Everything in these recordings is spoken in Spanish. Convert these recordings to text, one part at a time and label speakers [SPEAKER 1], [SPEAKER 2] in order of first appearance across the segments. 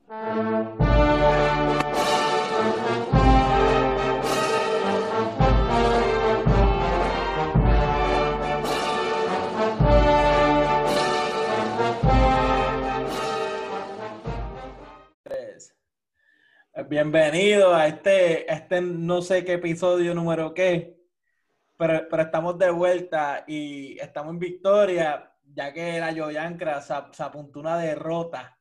[SPEAKER 1] Bienvenido a este no sé qué episodio número qué, pero estamos de vuelta y estamos en victoria, ya que la Yoyancra se apuntó una derrota,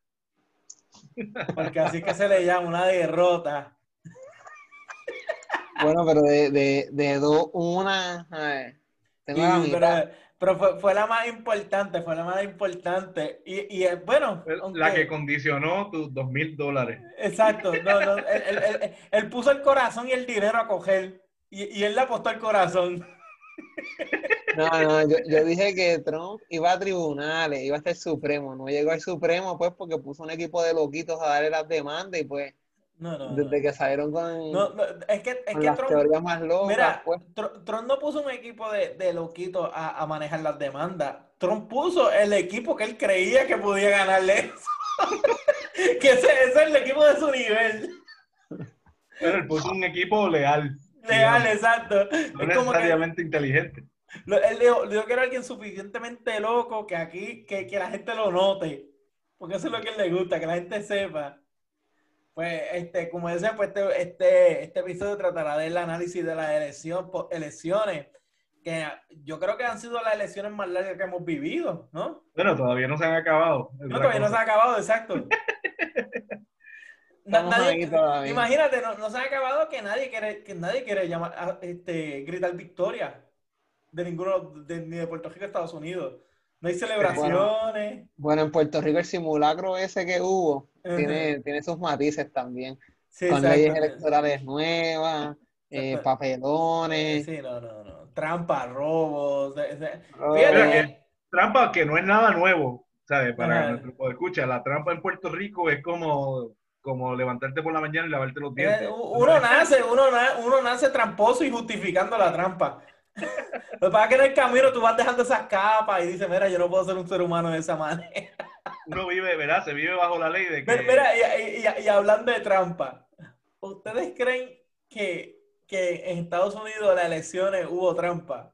[SPEAKER 1] porque así es que se le llama, una derrota.
[SPEAKER 2] Bueno, pero de dos, una, a ver, tengo la
[SPEAKER 1] Sí,
[SPEAKER 2] mitad.
[SPEAKER 1] pero fue la más importante, fue la más importante. Bueno,
[SPEAKER 3] La que
[SPEAKER 1] aunque,
[SPEAKER 3] condicionó tus $2,000.
[SPEAKER 1] exacto, no, él puso el corazón y el dinero a coger, y él le apostó el corazón.
[SPEAKER 2] No, yo dije que Trump iba a tribunales, iba a ser Supremo. No llegó al Supremo, pues, porque puso un equipo de loquitos a darle las demandas y, pues,
[SPEAKER 1] No.
[SPEAKER 2] desde que salieron
[SPEAKER 1] No, no, es
[SPEAKER 2] con
[SPEAKER 1] que
[SPEAKER 2] las
[SPEAKER 1] Trump,
[SPEAKER 2] teorías más locas,
[SPEAKER 1] mira,
[SPEAKER 2] pues.
[SPEAKER 1] Trump no puso un equipo de loquitos a manejar las demandas. Trump puso el equipo que él creía que podía ganarle eso. Que ese es el equipo de su nivel.
[SPEAKER 3] Pero él puso un equipo leal,
[SPEAKER 1] Legal,
[SPEAKER 3] digamos,
[SPEAKER 1] exacto.
[SPEAKER 3] no
[SPEAKER 1] Es como que
[SPEAKER 3] necesariamente inteligente.
[SPEAKER 1] él dijo que era alguien suficientemente loco que aquí, que la gente lo note. Porque eso es lo que a él le gusta, que la gente sepa. Pues, como decía, pues este episodio tratará del análisis de las elecciones, que yo creo que han sido las elecciones más largas que hemos vivido, ¿no?
[SPEAKER 3] Bueno, todavía no se han acabado, es
[SPEAKER 1] No,
[SPEAKER 3] la
[SPEAKER 1] todavía no se
[SPEAKER 3] cosa.
[SPEAKER 1] ha acabado, exacto.
[SPEAKER 2] Estamos
[SPEAKER 1] Nadie,
[SPEAKER 2] ahí todavía.
[SPEAKER 1] imagínate, no se ha acabado que nadie quiere llamar, gritar victoria de ninguno, ni de Puerto Rico a Estados Unidos. No hay
[SPEAKER 2] Bueno,
[SPEAKER 1] celebraciones.
[SPEAKER 2] bueno, en Puerto Rico el simulacro ese que hubo
[SPEAKER 1] Ajá.
[SPEAKER 2] tiene sus matices también,
[SPEAKER 1] Sí,
[SPEAKER 2] con leyes
[SPEAKER 1] exacto.
[SPEAKER 2] electorales nuevas,
[SPEAKER 1] Exacto.
[SPEAKER 2] papelones.
[SPEAKER 1] Sí, no. Trampa, robos.
[SPEAKER 3] Mira
[SPEAKER 1] Fíjate,
[SPEAKER 2] Oh,
[SPEAKER 3] que trampa que no es nada nuevo, ¿sabes? Para
[SPEAKER 1] ajá.
[SPEAKER 3] nuestro escucha, la trampa en Puerto Rico es como levantarte por la mañana y lavarte los dientes.
[SPEAKER 1] Uno nace tramposo y justificando la trampa. Lo que pasa es que en el camino tú vas dejando esas capas y dices, mira, yo no puedo ser un ser humano de esa manera.
[SPEAKER 3] Uno vive, ¿verdad? Se vive bajo la ley de que,
[SPEAKER 1] Mira, y hablando de trampa, ¿ustedes creen que en Estados Unidos las elecciones hubo trampa?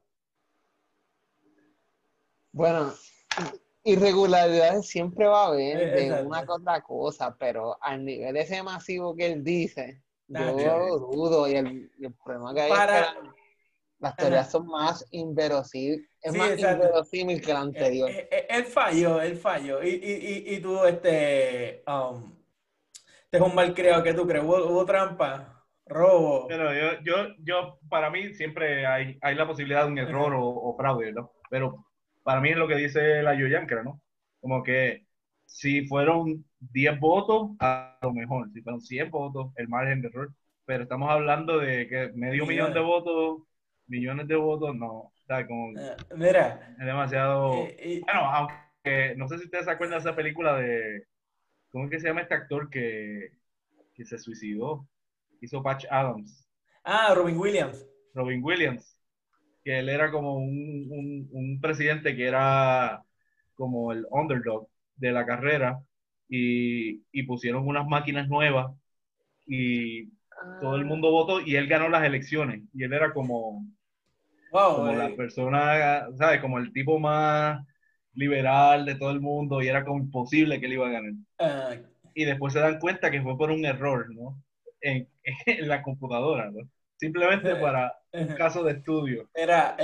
[SPEAKER 2] bueno, irregularidades siempre va a haber de una
[SPEAKER 1] Exacto.
[SPEAKER 2] que otra cosa, pero al nivel ese masivo que él dice, yo
[SPEAKER 1] Nacho.
[SPEAKER 2] lo dudo. Y el problema que hay es que
[SPEAKER 1] Para.
[SPEAKER 2] las teorías
[SPEAKER 1] Ajá.
[SPEAKER 2] son más inverosímiles, es
[SPEAKER 1] Sí,
[SPEAKER 2] más
[SPEAKER 1] exacto.
[SPEAKER 2] inverosímil que la anterior.
[SPEAKER 1] Él falló. Y tú, este es un mal creado que tú crees. Hubo trampa, robo.
[SPEAKER 3] pero para mí siempre hay la posibilidad de un error
[SPEAKER 1] Ajá.
[SPEAKER 3] o fraude, ¿no? Pero para mí es lo que dice la Yoyancra, ¿no? Como que si fueron 10 votos, a lo mejor, si fueron 100 votos, el margen de error. Pero estamos hablando de que medio millón de
[SPEAKER 1] Millones.
[SPEAKER 3] votos, millones de votos, no, o sea, como
[SPEAKER 1] Mira,
[SPEAKER 3] es demasiado.
[SPEAKER 1] y-
[SPEAKER 3] Bueno, aunque no sé si ustedes se acuerdan de esa película de, ¿cómo es que se llama este actor que se suicidó? Hizo Patch Adams,
[SPEAKER 1] Robin Williams.
[SPEAKER 3] Robin Williams, que él era como un presidente que era como el underdog de la carrera y pusieron unas máquinas nuevas y todo el
[SPEAKER 2] Ah,
[SPEAKER 3] mundo votó y él ganó las elecciones y él era
[SPEAKER 1] Wow.
[SPEAKER 3] como la persona, ¿sabes? Como el tipo más liberal de todo el mundo y era como imposible que él iba a ganar.
[SPEAKER 1] Ah,
[SPEAKER 3] Y después se dan cuenta que fue por un error, ¿no? En la computadora, ¿no? Simplemente para un caso de estudio.
[SPEAKER 1] Mira,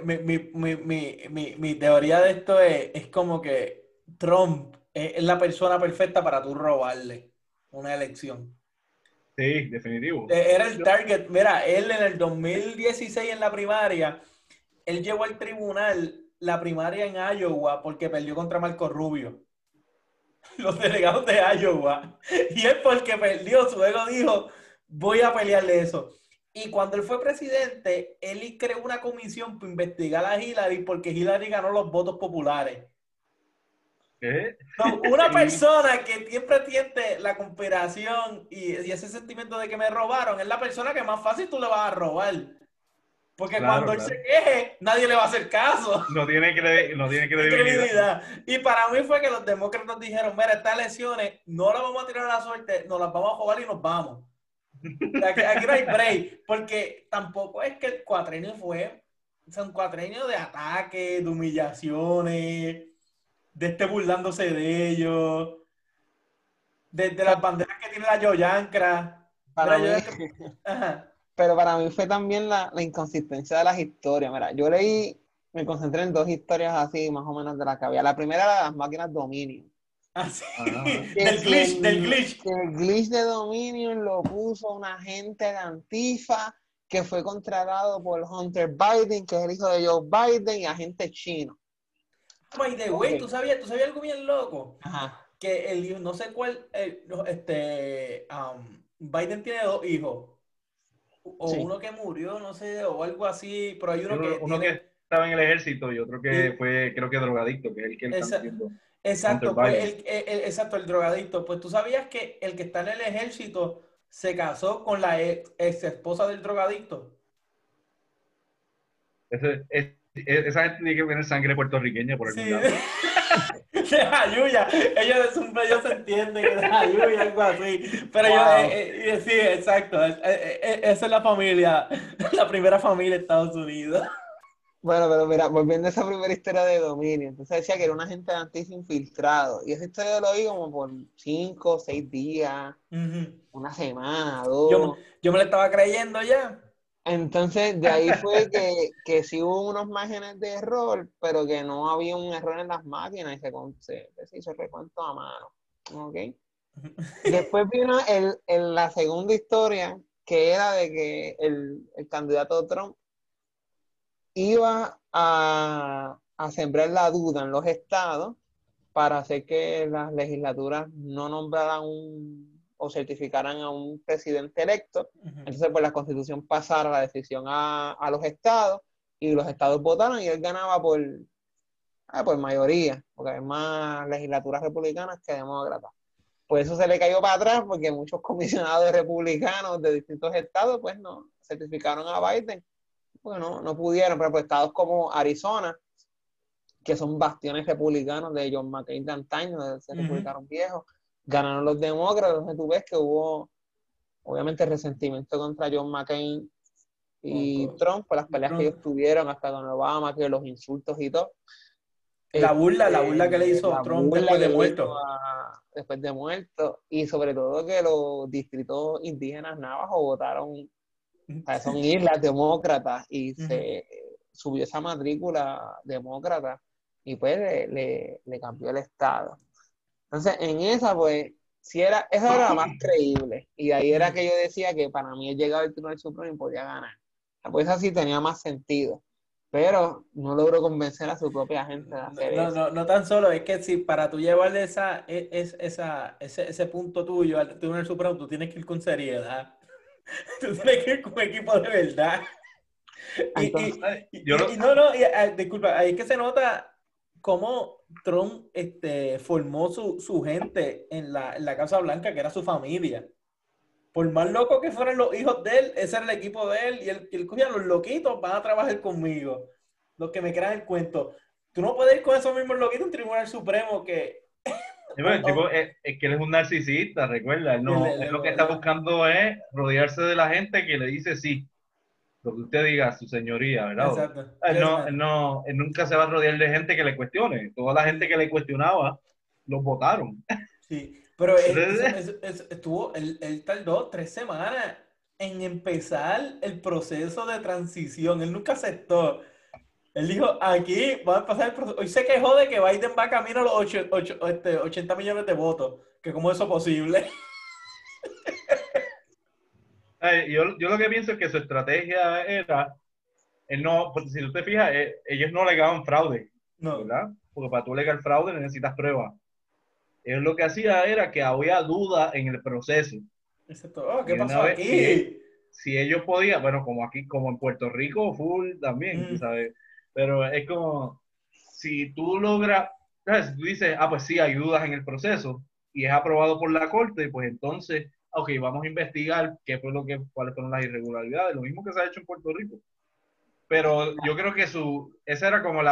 [SPEAKER 1] mi teoría de esto es como que Trump es la persona perfecta para tú robarle una elección.
[SPEAKER 3] Sí, definitivo.
[SPEAKER 1] Era el
[SPEAKER 3] Yo-
[SPEAKER 1] target. Mira, él en el 2016 en la primaria, él llevó al tribunal la primaria en Iowa porque perdió contra Marco Rubio, los delegados de Iowa. Y él porque perdió, su ego dijo, voy a pelearle eso. Y cuando él fue presidente, él creó una comisión para investigar a Hillary porque Hillary ganó los votos populares.
[SPEAKER 3] ¿Qué?
[SPEAKER 1] No, una
[SPEAKER 3] Y,
[SPEAKER 1] persona que siempre tiene la conspiración y ese sentimiento de que me robaron es la persona que más fácil tú le vas a robar. Porque
[SPEAKER 3] Claro,
[SPEAKER 1] cuando él
[SPEAKER 3] claro.
[SPEAKER 1] se queje, nadie le va a hacer caso.
[SPEAKER 3] No tiene credibilidad.
[SPEAKER 1] Y para mí fue que los demócratas dijeron, mira, estas elecciones no las vamos a tirar a la suerte, nos las vamos a jugar y nos vamos. Aquí no hay break, porque tampoco es que el cuatrenio fue un cuatrenio de ataques, de humillaciones, de burlándose de ellos, de las banderas que tiene la Yoyancra.
[SPEAKER 2] Para
[SPEAKER 1] Mira,
[SPEAKER 2] mí,
[SPEAKER 1] ajá.
[SPEAKER 2] pero para mí fue también la inconsistencia de las historias. Mira, yo leí, me concentré en dos historias así, más o menos de las que había. La primera era de las máquinas Dominion.
[SPEAKER 1] Así,
[SPEAKER 3] Ajá.
[SPEAKER 1] del glitch.
[SPEAKER 2] Que el glitch de Dominion lo puso un agente de Antifa que fue contratado por Hunter Biden, que es el hijo de Joe Biden, y agente chino.
[SPEAKER 1] By the way, ¿tú sabías algo bien loco?
[SPEAKER 2] Ajá.
[SPEAKER 1] Que no sé cuál, Biden tiene 2 hijos. O
[SPEAKER 2] Sí.
[SPEAKER 1] uno que murió, no sé, o algo así, pero hay uno que
[SPEAKER 3] Uno
[SPEAKER 1] tiene...
[SPEAKER 3] que estaba en el ejército y otro que
[SPEAKER 1] Sí.
[SPEAKER 3] fue, creo que drogadicto, que es el que están diciendo Hunter
[SPEAKER 1] Exacto, pues
[SPEAKER 3] Biden.
[SPEAKER 1] exacto, el drogadicto. Pues tú sabías que el que está en el ejército se casó con la ex esposa del drogadicto.
[SPEAKER 3] Esa gente tiene que tener sangre puertorriqueña por
[SPEAKER 1] Sí,
[SPEAKER 3] algún lado.
[SPEAKER 1] de Jayuya. Ellos se entienden que de Jayuya, algo así. Pero
[SPEAKER 2] Wow.
[SPEAKER 1] sí, exacto. Esa es la familia, la primera familia de Estados Unidos.
[SPEAKER 2] Bueno, pero mira, volviendo a esa primera historia de Dominion, entonces decía que era un agente de Antifa infiltrado, y esa historia lo vi como por 5 o 6 días,
[SPEAKER 1] Ujú.
[SPEAKER 2] una semana,
[SPEAKER 1] Yo,
[SPEAKER 2] 2.
[SPEAKER 1] yo me la estaba creyendo ya.
[SPEAKER 2] Entonces, de ahí fue que sí hubo unos márgenes de error, pero que no había un error en las máquinas y se hizo el recuento a mano. ¿Ok? Después vino la segunda historia, que era de que el candidato Trump iba a sembrar la duda en los estados para hacer que las legislaturas no nombraran o certificaran a un presidente electo. Entonces, pues la constitución pasara la decisión a los estados y los estados votaron y él ganaba por mayoría, porque hay más legislaturas republicanas que demócratas. Pues eso se le cayó para atrás porque muchos comisionados republicanos de distintos estados pues no certificaron a Biden, porque no pudieron, pero pues estados como Arizona, que son bastiones republicanos de John McCain de antaño, de ese republicano viejo, ganaron los demócratas. Entonces tú ves que hubo, obviamente, resentimiento contra John McCain y Trump por las peleas que ellos tuvieron hasta con Obama, que los insultos y todo.
[SPEAKER 1] La burla que le hizo
[SPEAKER 2] La
[SPEAKER 1] Trump
[SPEAKER 2] burla
[SPEAKER 1] después de
[SPEAKER 2] que le hizo
[SPEAKER 1] muerto.
[SPEAKER 2] después de muerto, y sobre todo que los distritos indígenas navajos votaron, o sea, son islas demócratas, y se subió esa matrícula demócrata y pues le cambió el estado. Entonces, en esa, pues, esa era la más creíble. Y ahí era que yo decía que para mí el llegado al Tribunal Supremo y podía ganar. Pues así tenía más sentido. Pero no logró convencer a su propia gente de hacer eso.
[SPEAKER 1] No tan solo, es que si para tú llevarle ese punto tuyo al Tribunal Supremo, tú tienes que ir con seriedad. Tú tienes que ir con un equipo de verdad.
[SPEAKER 2] Entonces,
[SPEAKER 1] Disculpa, ahí es que se nota cómo Trump formó su gente en la Casa Blanca, que era su familia. Por más locos que fueran los hijos de él, ese era el equipo de él, y él cogía a los loquitos, van a trabajar conmigo. Los que me crean el cuento. Tú no puedes ir con esos mismos loquitos a un Tribunal Supremo que...
[SPEAKER 3] El tipo es que él es un narcisista, recuerda. Él lo que está buscando es rodearse de la gente que le dice sí. Lo que usted diga, su señoría, ¿verdad?
[SPEAKER 1] Exacto.
[SPEAKER 3] Él él nunca se va a rodear de gente que le cuestione. Toda la gente que le cuestionaba, los votaron.
[SPEAKER 1] Sí, pero él tardó 3 semanas en empezar el proceso de transición. Él nunca aceptó. Él dijo, aquí va a pasar el proceso. Hoy se quejó de que Biden va camino a los 80 millones de votos. Que cómo es eso posible.
[SPEAKER 3] Yo lo que pienso es que su estrategia era, él no, porque si tú te fijas, ellos no alegaban fraude,
[SPEAKER 1] No.
[SPEAKER 3] ¿verdad? Porque para tú alegar fraude necesitas pruebas. Ellos lo que hacía era que había duda en el proceso.
[SPEAKER 1] Excepto, ¿qué
[SPEAKER 3] Y una
[SPEAKER 1] pasó
[SPEAKER 3] vez,
[SPEAKER 1] aquí?
[SPEAKER 3] si ellos podían, bueno, como aquí, como en Puerto Rico, full también, tú sabes. Pero es como, si tú logras, ¿sabes? Tú dices, pues sí, hay dudas en el proceso y es aprobado por la corte, pues entonces, ok, vamos a investigar qué fue cuáles fueron las irregularidades, lo mismo que se ha hecho en Puerto Rico. pero yo creo que ese era como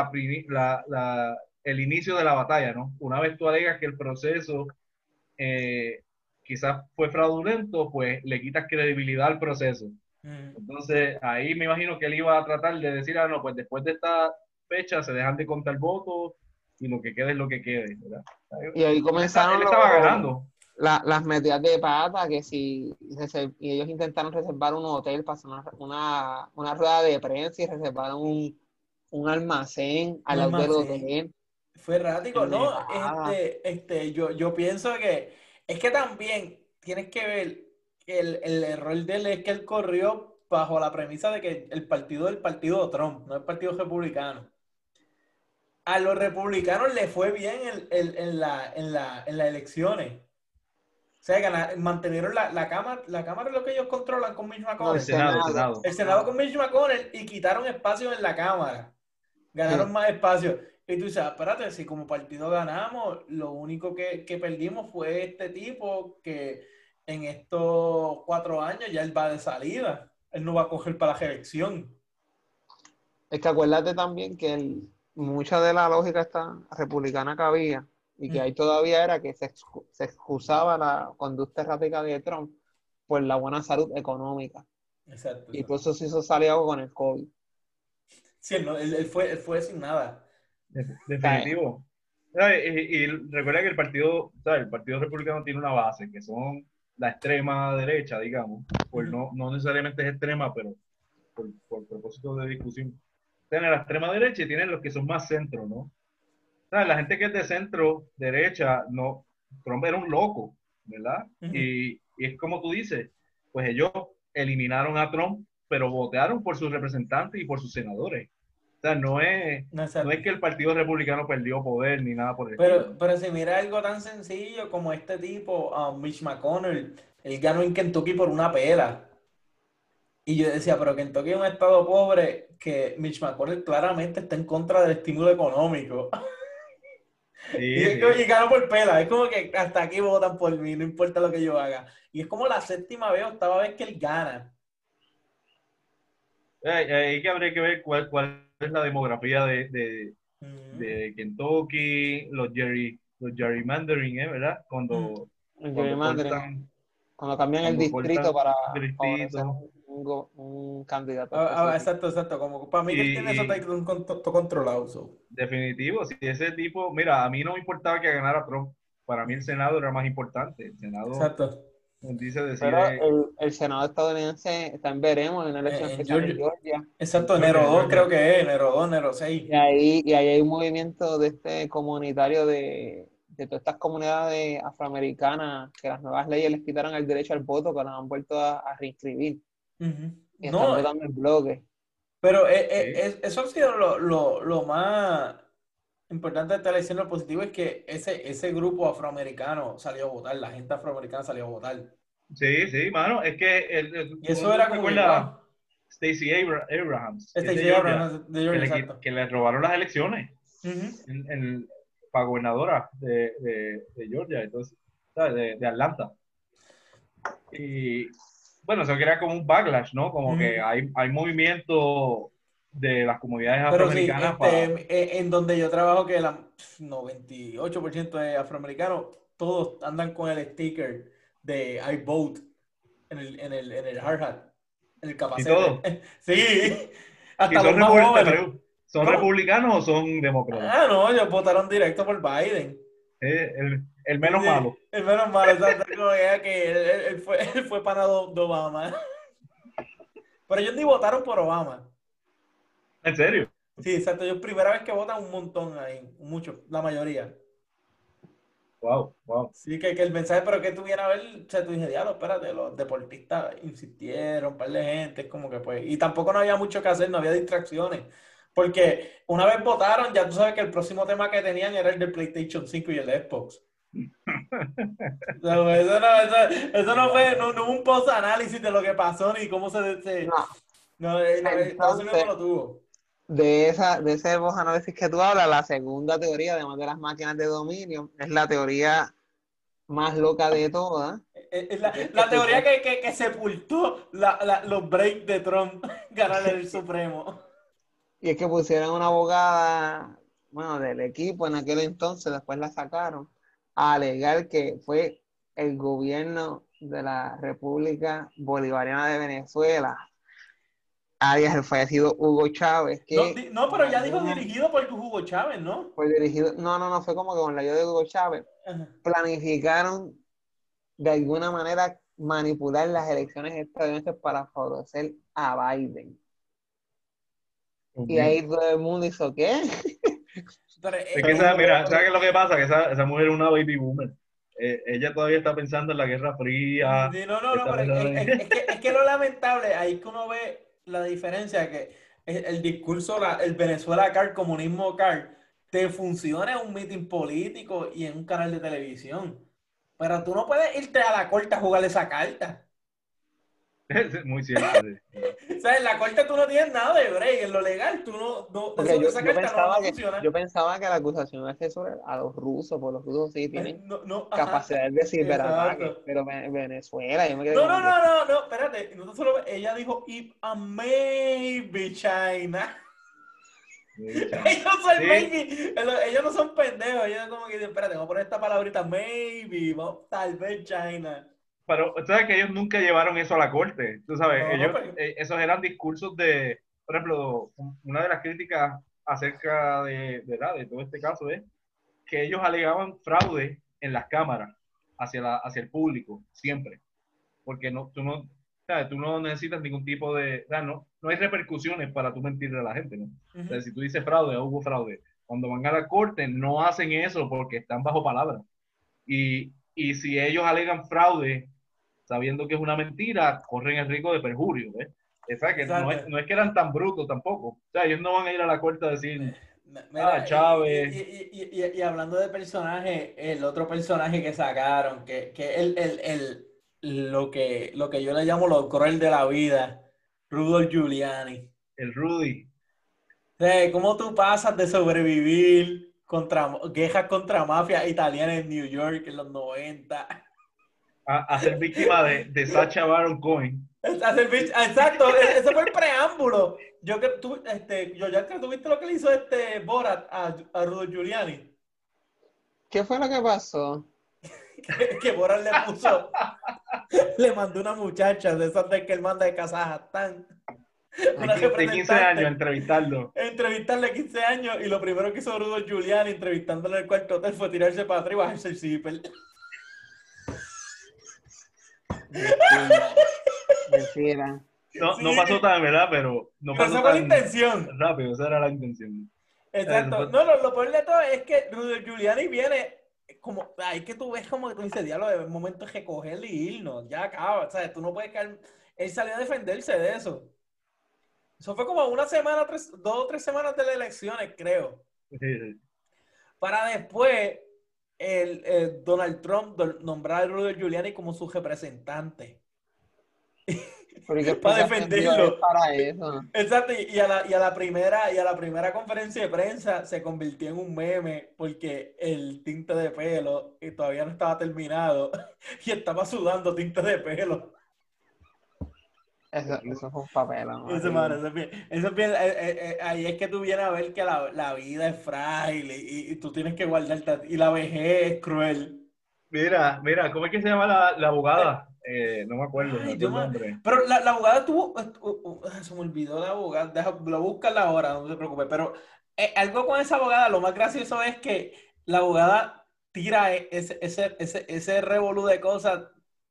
[SPEAKER 3] el inicio de la batalla, ¿no? Una vez tú alegas que el proceso eh, quizás fue fraudulento, pues le quitas credibilidad al proceso.
[SPEAKER 1] Mm.
[SPEAKER 3] Entonces, ahí me imagino que él iba a tratar de decir, no, pues después de esta fecha se dejan de contar votos y lo que quede es lo que quede, ¿verdad?
[SPEAKER 2] Y ahí
[SPEAKER 3] Él
[SPEAKER 2] comenzaron
[SPEAKER 3] estaba ganando.
[SPEAKER 2] las metidas de pata, que si y ellos intentaron reservar un hotel para hacer una rueda de prensa y reservaron un almacén
[SPEAKER 1] Un
[SPEAKER 2] al lado del
[SPEAKER 1] almacén.
[SPEAKER 2] hotel
[SPEAKER 1] Fue errático,
[SPEAKER 2] en
[SPEAKER 1] ¿no?
[SPEAKER 2] Nevada.
[SPEAKER 1] Yo pienso que es que también tienes que ver que el error de él es que él corrió bajo la premisa de que el partido es el partido de Trump, no el partido republicano. A los republicanos le fue bien en las elecciones. O sea, mantenieron la Cámara es lo que ellos controlan con Mitch
[SPEAKER 2] No, el
[SPEAKER 3] El
[SPEAKER 1] McConnell.
[SPEAKER 3] Senado, el
[SPEAKER 2] Senado.
[SPEAKER 3] Senado.
[SPEAKER 1] El Senado con Mitch McConnell y quitaron espacio en la Cámara. Ganaron
[SPEAKER 2] Sí.
[SPEAKER 1] más espacio. Y tú dices, espérate, si como partido ganamos, lo único que perdimos fue este tipo que en estos 4 años ya él va de salida. Él no va a coger para la reelección.
[SPEAKER 2] Es que acuérdate también que mucha de la lógica esta republicana que había y que
[SPEAKER 1] Mm,
[SPEAKER 2] ahí todavía era que se excusaba la conducta errática de Trump por la buena salud económica.
[SPEAKER 1] exacto,
[SPEAKER 2] Y por
[SPEAKER 1] exacto.
[SPEAKER 2] eso se hizo algo con el COVID.
[SPEAKER 1] Sí, él fue sin nada.
[SPEAKER 2] O sea,
[SPEAKER 3] Definitivo. Y recuerda que el Partido Republicano tiene una base, que son la extrema derecha, digamos, pues
[SPEAKER 1] Ujú.
[SPEAKER 3] no necesariamente es extrema, pero por propósito de discusión. Tienen la extrema derecha y tienen los que son más centro, ¿no? La gente que es de centro derecha, no, Trump era un loco, ¿verdad?
[SPEAKER 1] Ujú.
[SPEAKER 3] Y es como tú dices, pues ellos eliminaron a Trump, pero votaron por sus representantes y por sus senadores. O sea,
[SPEAKER 1] No,
[SPEAKER 3] no es
[SPEAKER 1] exacto.
[SPEAKER 3] que el Partido Republicano perdió poder ni nada por el estilo.
[SPEAKER 1] Pero si mira algo tan sencillo como este tipo, Mitch McConnell, él ganó en Kentucky por una pela. Y yo decía, pero Kentucky es un estado pobre que Mitch McConnell claramente está en contra del estímulo económico. Y,
[SPEAKER 3] Sí,
[SPEAKER 1] es como,
[SPEAKER 3] sí.
[SPEAKER 1] y gano por pela. Es como que hasta aquí votan por mí, no importa lo que yo haga. Y es como la séptima vez, octava vez que él gana.
[SPEAKER 3] Hay que habría que ver cuál es la demografía
[SPEAKER 1] Mm.
[SPEAKER 3] de Kentucky, los gerrymandering, ¿verdad?
[SPEAKER 1] Mm.
[SPEAKER 2] el
[SPEAKER 3] Cuando
[SPEAKER 2] gerrymandering,
[SPEAKER 3] cortan,
[SPEAKER 2] cuando cambian el
[SPEAKER 3] cuando
[SPEAKER 2] distrito
[SPEAKER 3] cortan
[SPEAKER 2] para favorecer
[SPEAKER 3] distritos.
[SPEAKER 2] un candidato específico.
[SPEAKER 1] Exacto, exacto. Como, para mí que él tiene eso
[SPEAKER 3] Y
[SPEAKER 1] todo controlado. So.
[SPEAKER 3] definitivo, si ese tipo, mira, a mí no me importaba que ganara Trump. Para mí el Senado era más importante. El Senado,
[SPEAKER 1] Exacto.
[SPEAKER 3] dice,
[SPEAKER 2] Pero
[SPEAKER 3] decide
[SPEAKER 2] el Senado estadounidense está en veremos en una elección
[SPEAKER 1] En
[SPEAKER 2] especial en
[SPEAKER 1] Georgia.
[SPEAKER 2] Georgia.
[SPEAKER 1] Exacto,
[SPEAKER 3] Georgia,
[SPEAKER 1] enero
[SPEAKER 3] en
[SPEAKER 1] 2 creo
[SPEAKER 3] Georgia.
[SPEAKER 1] que es, enero 2 enero 6.
[SPEAKER 2] Y ahí hay un movimiento de este comunitario de todas estas comunidades afroamericanas que las nuevas leyes les quitaron el derecho al voto, que las han vuelto a reinscribir.
[SPEAKER 1] Ujú.
[SPEAKER 2] Y están
[SPEAKER 1] No,
[SPEAKER 2] votando en bloques.
[SPEAKER 1] pero
[SPEAKER 3] ¿Sí?
[SPEAKER 1] eso ha sido lo más importante de esta elección. Lo positivo es que ese grupo afroamericano salió a votar, la gente afroamericana salió a votar.
[SPEAKER 3] Sí, sí, mano, es que
[SPEAKER 1] Y
[SPEAKER 3] tú
[SPEAKER 1] eso
[SPEAKER 3] no
[SPEAKER 1] era
[SPEAKER 3] te
[SPEAKER 1] como que,
[SPEAKER 3] recuerdas
[SPEAKER 1] wow.
[SPEAKER 3] Stacey Abrams, que es de
[SPEAKER 1] Stacey
[SPEAKER 3] Georgia,
[SPEAKER 1] Abrams de Georgia, exacto.
[SPEAKER 3] que le robaron las elecciones
[SPEAKER 1] Ujú.
[SPEAKER 3] para gobernadora de Georgia, entonces, ¿sabes? De Atlanta. Y bueno, eso crea como un backlash, ¿no? Como que
[SPEAKER 1] Ujú.
[SPEAKER 3] hay movimiento de las comunidades
[SPEAKER 1] Pero sí,
[SPEAKER 3] afroamericanas para...
[SPEAKER 1] en donde yo trabajo, que el 98% de afroamericanos, todos andan con el sticker de I vote en el hard hat, en el
[SPEAKER 3] Y
[SPEAKER 1] capacete.
[SPEAKER 3] todo.
[SPEAKER 1] Sí,
[SPEAKER 3] ¿Y
[SPEAKER 1] hasta los
[SPEAKER 3] son,
[SPEAKER 1] más jóvenes.
[SPEAKER 3] son
[SPEAKER 1] ¿Cómo?
[SPEAKER 3] republicanos o son demócratas?
[SPEAKER 1] Ah, no, ellos votaron directo por Biden.
[SPEAKER 3] El
[SPEAKER 1] Sí,
[SPEAKER 3] menos malo.
[SPEAKER 1] el menos malo, exacto, como que él fue pana de Obama. Pero ellos ni votaron por Obama.
[SPEAKER 3] ¿En serio?
[SPEAKER 1] Sí, exacto, ellos primera vez que votan un montón ahí, mucho, la mayoría.
[SPEAKER 3] Wow, wow.
[SPEAKER 1] Sí, que el mensaje, pero que tuviera a ver, o sea, tú dices, diablo, espérate, los deportistas insistieron, un par de gente, es como que pues, y tampoco no había mucho que hacer, no había distracciones, porque una vez votaron, ya tú sabes que el próximo tema que tenían era el del PlayStation 5 y el Xbox. O sea, pues, eso no fue,
[SPEAKER 3] Wow.
[SPEAKER 1] no hubo un post-análisis de lo que pasó ni cómo
[SPEAKER 2] No,
[SPEAKER 1] no, Estados Unidos no
[SPEAKER 2] entonces,
[SPEAKER 1] lo tuvo.
[SPEAKER 2] de ese vos análisis que tú hablas, la segunda teoría, además de las máquinas de dominio, es la teoría más loca de todas,
[SPEAKER 1] Es
[SPEAKER 2] que es que
[SPEAKER 1] la teoría que sepultó los breaks de Trump ganar el Supremo.
[SPEAKER 2] Y es que pusieron una abogada, bueno, del equipo en aquel entonces, después la sacaron, a alegar que fue el gobierno de la República Bolivariana de Venezuela, alias el fallecido Hugo Chávez,
[SPEAKER 1] No,
[SPEAKER 2] que
[SPEAKER 1] no,
[SPEAKER 2] con
[SPEAKER 1] pero ya dijo
[SPEAKER 2] alguna
[SPEAKER 1] dirigido por Hugo Chávez, ¿no?
[SPEAKER 2] fue dirigido, no, fue como que con la ayuda de Hugo Chávez,
[SPEAKER 1] Ajá.
[SPEAKER 2] planificaron de alguna manera manipular las elecciones estadounidenses para favorecer a Biden. Y ahí todo el mundo hizo, ¿qué?
[SPEAKER 1] Pero,
[SPEAKER 3] Es que mira, ¿sabes qué es lo que pasa? Que esa mujer es una baby boomer. Ella todavía está pensando en la Guerra Fría.
[SPEAKER 1] sí, no,
[SPEAKER 3] Está
[SPEAKER 1] pero
[SPEAKER 3] pensando en...
[SPEAKER 1] es que lo lamentable, ahí que uno ve la diferencia, que el discurso, el Venezuela Card, comunismo Card, te funciona en un meeting político y en un canal de televisión. Pero tú no puedes irte a la corte a jugar esa carta.
[SPEAKER 3] Es muy cierto, sí.
[SPEAKER 1] O sea, en la corte tú no tienes nada de break, en lo legal, tú
[SPEAKER 2] Porque
[SPEAKER 1] esa carta no funciona.
[SPEAKER 2] yo pensaba que la acusación es que sobre a los rusos, porque los rusos sí tienen
[SPEAKER 1] No, ajá,
[SPEAKER 2] capacidad de ciberataque,
[SPEAKER 1] exacto.
[SPEAKER 2] pero Venezuela, yo me quedé
[SPEAKER 1] No,
[SPEAKER 2] como que,
[SPEAKER 1] espérate. No solo, ella dijo, if a maybe China. Ellos son
[SPEAKER 3] Sí,
[SPEAKER 1] maybe, ellos no son pendejos, ellos como que dicen, espérate, vamos a poner esta palabrita, maybe, tal vez China.
[SPEAKER 3] pero tú sabes que ellos nunca llevaron eso a la corte. Tú sabes,
[SPEAKER 1] No,
[SPEAKER 3] ellos,
[SPEAKER 1] pero,
[SPEAKER 3] esos eran discursos de, por ejemplo, una de las críticas acerca de todo este caso es que ellos alegaban fraude en las cámaras hacia el público, siempre. Porque ¿sabes? Tú no necesitas ningún tipo de, o sea, no hay repercusiones para tú mentirle a la gente, ¿no? O sea, si tú dices fraude, hubo fraude. Cuando van a la corte no hacen eso porque están bajo palabra. Y si ellos alegan fraude sabiendo que es una mentira, corren el riesgo de perjurio, ¿ves? O sea, que
[SPEAKER 1] exacto.
[SPEAKER 3] no es que eran tan brutos tampoco. O sea, ellos no van a ir a la corte a decir,
[SPEAKER 1] Mira,
[SPEAKER 3] Chávez,
[SPEAKER 1] y hablando de personaje, el otro personaje que sacaron, que lo que yo le llamo lo cruel de la vida, Rudolph Giuliani.
[SPEAKER 3] el Rudy,
[SPEAKER 1] O sea, ¿cómo tú pasas de sobrevivir contra quejas contra mafia italiana en New York en los 90?
[SPEAKER 3] a ser víctima de Sacha Baron Cohen?
[SPEAKER 1] Exacto, ese fue el preámbulo. Yo ya que tuviste lo que le hizo Borat a Rudolph Giuliani.
[SPEAKER 2] ¿qué fue lo que pasó?
[SPEAKER 1] Que Borat le mandó una muchacha de esas de que él manda de Kazajstán, una
[SPEAKER 3] De 15 años a
[SPEAKER 1] representante,
[SPEAKER 3] entrevistarlo.
[SPEAKER 1] entrevistarle 15 años y lo primero que hizo Rudolph Giuliani entrevistándole en el cuarto hotel fue tirarse para atrás y bajarse el zipper.
[SPEAKER 2] Mentira.
[SPEAKER 3] No pasó tan, ¿verdad? Pero no
[SPEAKER 1] Pero
[SPEAKER 3] pasó
[SPEAKER 1] esa fue la
[SPEAKER 3] tan
[SPEAKER 1] intención.
[SPEAKER 3] rápido, esa era la intención.
[SPEAKER 1] Exacto. No, lo peor de todo es que Rudolph Giuliani viene como, ay, que tú ves como que tú dices, diablo, de momento es que cogerle y irnos, ya acaba, ¿sabes? Tú no puedes caer. Él salió a defenderse de eso. Eso fue como una semana, 2 o 3 semanas de las elecciones, creo.
[SPEAKER 3] Sí.
[SPEAKER 1] Para después Donald Trump nombrar a Rudolph Giuliani como su representante.
[SPEAKER 2] Porque
[SPEAKER 1] Para defenderlo.
[SPEAKER 2] para eso.
[SPEAKER 1] Exacto, y a la primera conferencia de prensa se convirtió en un meme porque el tinte de pelo y todavía no estaba terminado y estaba sudando tinte de pelo.
[SPEAKER 2] Eso fue un papel, ¿no?
[SPEAKER 1] Eso es bien, ahí es que tú vienes a ver que la vida es frágil y tú tienes que guardarte, y la vejez es cruel.
[SPEAKER 3] Mira, ¿cómo es que se llama la abogada? No me acuerdo,
[SPEAKER 1] Ay,
[SPEAKER 3] el nombre.
[SPEAKER 1] pero la abogada tuvo, se me olvidó la abogada, lo buscan ahora, no se preocupe, pero algo con esa abogada, lo más gracioso es que la abogada tira ese revolú de cosas,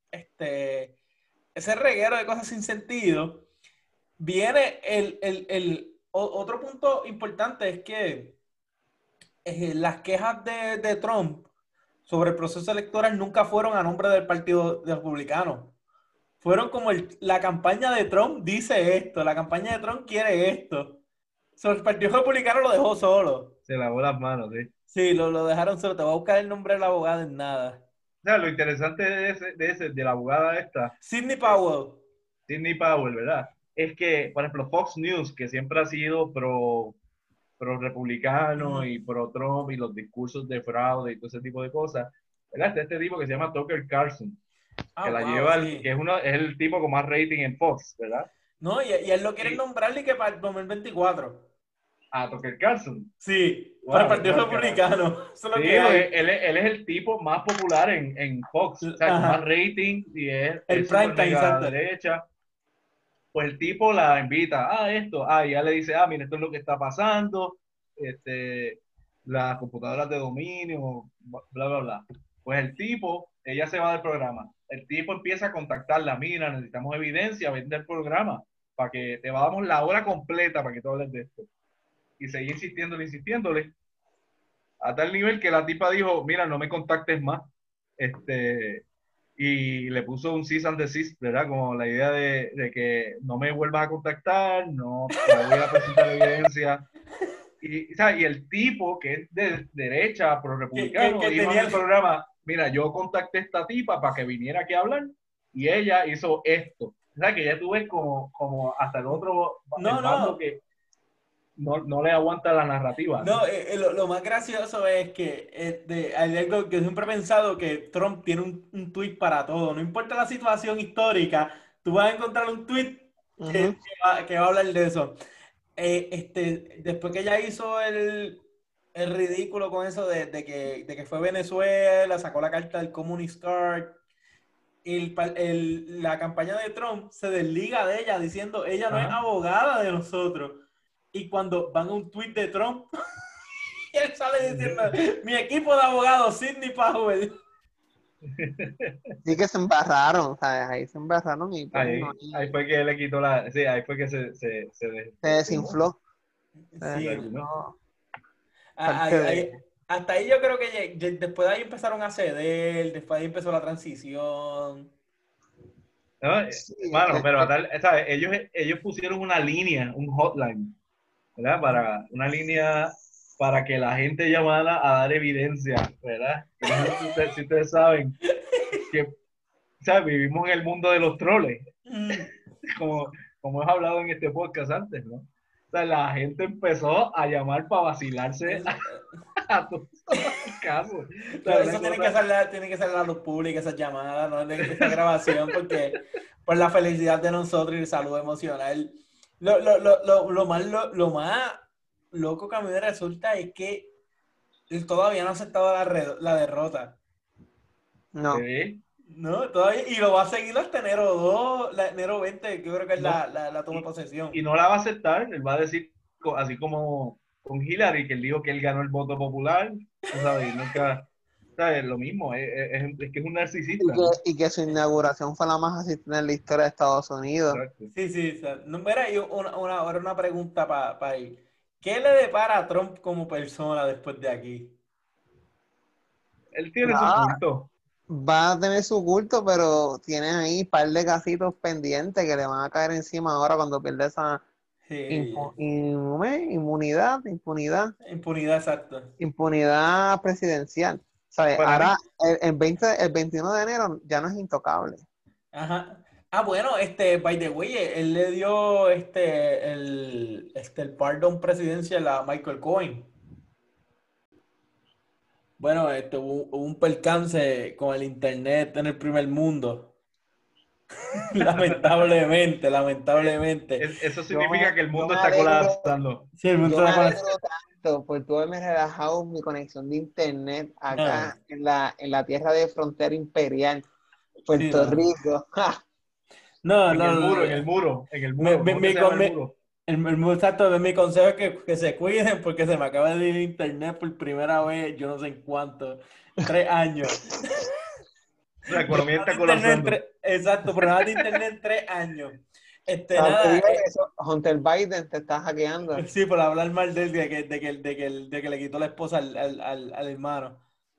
[SPEAKER 1] ese reguero de cosas sin sentido. Viene otro punto importante es que las quejas de Trump sobre el proceso electoral nunca fueron a nombre del Partido Republicano. Fueron como la campaña de Trump dice esto, la campaña de Trump quiere esto. El Partido Republicano lo dejó solo.
[SPEAKER 3] Se lavó las manos, sí.
[SPEAKER 1] Sí, lo dejaron solo. Te voy a buscar el nombre de la abogada en nada.
[SPEAKER 3] O sea, lo interesante de la abogada esta,
[SPEAKER 1] Sidney Powell.
[SPEAKER 3] Sidney Powell, ¿verdad? Es que, por ejemplo, Fox News, que siempre ha sido pro republicano y pro Trump y los discursos de fraude y todo ese tipo de cosas, ¿verdad? Está este tipo que se llama Tucker Carlson, que la lleva,
[SPEAKER 1] Sí.
[SPEAKER 3] que es el tipo con más rating en Fox, ¿verdad?
[SPEAKER 1] No, y él lo quiere nombrar y que para el 2024.
[SPEAKER 3] a Tucker Carlson.
[SPEAKER 1] Sí,
[SPEAKER 3] Wow,
[SPEAKER 1] para el Partido
[SPEAKER 3] no,
[SPEAKER 1] Republicano. Eso es lo
[SPEAKER 3] Sí,
[SPEAKER 1] que hay.
[SPEAKER 3] él es el tipo más popular en Fox, o sea, con más
[SPEAKER 1] Ajá.
[SPEAKER 3] rating y
[SPEAKER 1] El
[SPEAKER 3] es
[SPEAKER 1] prime
[SPEAKER 3] súper
[SPEAKER 1] time,
[SPEAKER 3] mega
[SPEAKER 1] exacto.
[SPEAKER 3] derecha. Pues el tipo la invita, esto, ya le dice, mira, esto es lo que está pasando, este, las computadoras de dominio, bla, bla, bla. Pues el tipo, ella se va del programa, el tipo empieza a contactarla, mira, necesitamos evidencia, vende el programa, para que te damos la hora completa para que tú hables de esto. Y seguí insistiéndole, a tal nivel que la tipa dijo, mira, no me contactes más, y le puso un cease and desist, ¿verdad? Como la idea de que no me vuelvas a contactar, no voy a presentar evidencia. Y el tipo, que es de derecha, pro republicano,
[SPEAKER 1] Que
[SPEAKER 3] dijo en
[SPEAKER 1] tenía
[SPEAKER 3] el programa, mira, yo contacté a esta tipa para que viniera aquí a hablar, y ella hizo esto. O sea, que ya tú ves como hasta el otro, el
[SPEAKER 1] No,
[SPEAKER 3] bando
[SPEAKER 1] no.
[SPEAKER 3] que no le aguanta la narrativa, ¿no?
[SPEAKER 1] No, lo más gracioso es que hay algo que siempre he pensado que Trump tiene un tweet para todo. No importa la situación histórica, tú vas a encontrar un tweet
[SPEAKER 2] Ujú.
[SPEAKER 1] que va a hablar de eso. Después que ella hizo el ridículo con eso de que fue Venezuela, sacó la carta del Communist Card, la campaña de Trump se desliga de ella diciendo ella no es
[SPEAKER 3] Ajá.
[SPEAKER 1] abogada de nosotros. Y cuando van a un tweet de Trump, él sale diciendo, mi equipo de abogados, Sidney Powell.
[SPEAKER 2] Sí que se embarraron, ¿sabes? Ahí se embarraron y pues no
[SPEAKER 3] Ahí fue que le quitó sí, ahí fue que se
[SPEAKER 2] se
[SPEAKER 3] desestimó.
[SPEAKER 2] desinfló. Se
[SPEAKER 1] Sí,
[SPEAKER 3] Exacto.
[SPEAKER 2] desinfló. Parte
[SPEAKER 1] ahí-
[SPEAKER 2] de.
[SPEAKER 1] hasta ahí yo creo que después de ahí empezaron a ceder, después de ahí empezó la transición.
[SPEAKER 3] ¿No?
[SPEAKER 2] Sí,
[SPEAKER 3] Bueno, pero ¿sabes? Ellos pusieron una línea, un hotline, ¿verdad? Una línea para que la gente llamara a dar evidencia, ¿verdad? Yo no sé si ustedes saben que, ¿sabes? Vivimos en el mundo de los troles,
[SPEAKER 1] Mm.
[SPEAKER 3] como, como hemos hablado en este podcast antes, ¿no? O sea, la gente empezó a llamar para vacilarse
[SPEAKER 1] Eso,
[SPEAKER 3] a todos los casos. O
[SPEAKER 1] no,
[SPEAKER 3] sea, una
[SPEAKER 1] eso
[SPEAKER 3] cosa,
[SPEAKER 1] tiene que salir a la luz pública, esa llamada, ¿no? Esta grabación, porque por la felicidad de nosotros y el salud emocional. Lo más loco que a mí me resulta es que él todavía no ha aceptado la derrota.
[SPEAKER 2] No.
[SPEAKER 3] sí,
[SPEAKER 1] No, todavía, y lo va a seguir hasta enero 2, enero 20, que yo creo que es
[SPEAKER 3] no,
[SPEAKER 1] la toma de
[SPEAKER 3] y,
[SPEAKER 1] posesión.
[SPEAKER 3] y no la va a aceptar, él va a decir, así como con Hillary, que él dijo que él ganó el voto popular, tú sabes, y nunca, ¿sabes? Lo mismo, es que es un narcisista, ¿no?
[SPEAKER 2] Y que su inauguración fue la más asistida en la historia de Estados Unidos.
[SPEAKER 3] Exacto.
[SPEAKER 1] Sí, sí, o sea, no, mira, y ahora una pregunta para ir. ¿Qué le depara a Trump como persona después de aquí?
[SPEAKER 3] Él tiene su
[SPEAKER 2] Nada,
[SPEAKER 3] culto.
[SPEAKER 2] va a tener su culto, pero tiene ahí un par de casitos pendientes que le van a caer encima ahora cuando pierde esa
[SPEAKER 1] Sí,
[SPEAKER 2] impunidad,
[SPEAKER 1] impunidad, exacto.
[SPEAKER 2] impunidad presidencial. ¿Sabes?
[SPEAKER 3] Para
[SPEAKER 2] Ahora,
[SPEAKER 3] mí,
[SPEAKER 2] el 21 de enero ya no es intocable.
[SPEAKER 1] Ajá. Ah, bueno, by the way, él le dio el pardon presidencial a Michael Cohen. Bueno, hubo un percance con el internet en el primer mundo. Lamentablemente, lamentablemente.
[SPEAKER 3] eso
[SPEAKER 2] Yo me,
[SPEAKER 3] significa que el
[SPEAKER 2] yo
[SPEAKER 3] mundo
[SPEAKER 2] me
[SPEAKER 3] está
[SPEAKER 2] alegro,
[SPEAKER 3] colapsando.
[SPEAKER 1] Sí, el mundo
[SPEAKER 2] yo me
[SPEAKER 1] está
[SPEAKER 2] alegro tanto por tú haberme relajado mi conexión de internet
[SPEAKER 1] No,
[SPEAKER 2] acá en la tierra de frontera imperial,
[SPEAKER 1] sí,
[SPEAKER 2] Puerto
[SPEAKER 1] no.
[SPEAKER 2] Rico. ¡Ja!
[SPEAKER 1] No,
[SPEAKER 3] En
[SPEAKER 1] no,
[SPEAKER 3] el
[SPEAKER 1] no,
[SPEAKER 3] muro,
[SPEAKER 1] no.
[SPEAKER 3] en el muro, en el
[SPEAKER 1] Me-
[SPEAKER 3] muro,
[SPEAKER 1] me-
[SPEAKER 3] ¿cómo que
[SPEAKER 1] mi,
[SPEAKER 3] se llama
[SPEAKER 1] con-
[SPEAKER 3] el
[SPEAKER 1] mi-
[SPEAKER 3] muro?
[SPEAKER 1] exacto, mi consejo es que se cuiden porque se me acaba de ir internet por primera vez, yo no sé en cuánto, 3 años.
[SPEAKER 3] La economía
[SPEAKER 1] Problemas
[SPEAKER 3] está
[SPEAKER 1] de internet
[SPEAKER 3] colapsando.
[SPEAKER 1] exacto, problemas de internet en 3 años.
[SPEAKER 2] Te
[SPEAKER 1] Nada,
[SPEAKER 2] digo que eso, Hunter Biden te está hackeando.
[SPEAKER 1] sí, por hablar mal de él, de que le quitó la esposa al hermano.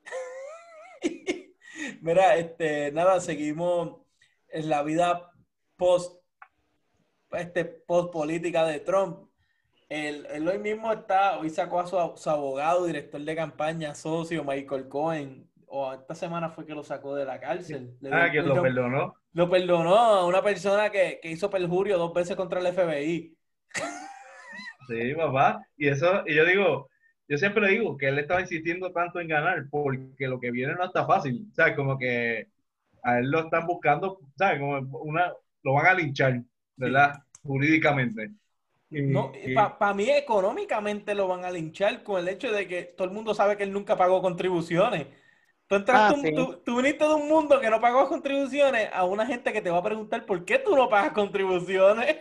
[SPEAKER 1] Mira, nada, seguimos en la vida post, post política de Trump. Él hoy mismo hoy sacó a su abogado, director de campaña, socio, Michael Cohen, o esta semana fue que lo sacó de la cárcel. Le dio el
[SPEAKER 3] Que lo
[SPEAKER 1] perdón.
[SPEAKER 3] perdonó.
[SPEAKER 1] Lo perdonó a una persona que hizo perjurio 2 veces contra el FBI.
[SPEAKER 3] Sí, papá. Y yo digo, yo siempre digo que él estaba insistiendo tanto en ganar porque lo que viene no está fácil. O sea, como que a él lo están buscando, ¿sabes? Como lo van a linchar,
[SPEAKER 1] Sí.
[SPEAKER 3] ¿verdad? Jurídicamente.
[SPEAKER 1] No, para mí económicamente lo van a linchar con el hecho de que todo el mundo sabe que él nunca pagó contribuciones.
[SPEAKER 2] Sí.
[SPEAKER 1] Tú viniste de un mundo que no pagó contribuciones a una gente que te va a preguntar por qué tú no pagas contribuciones.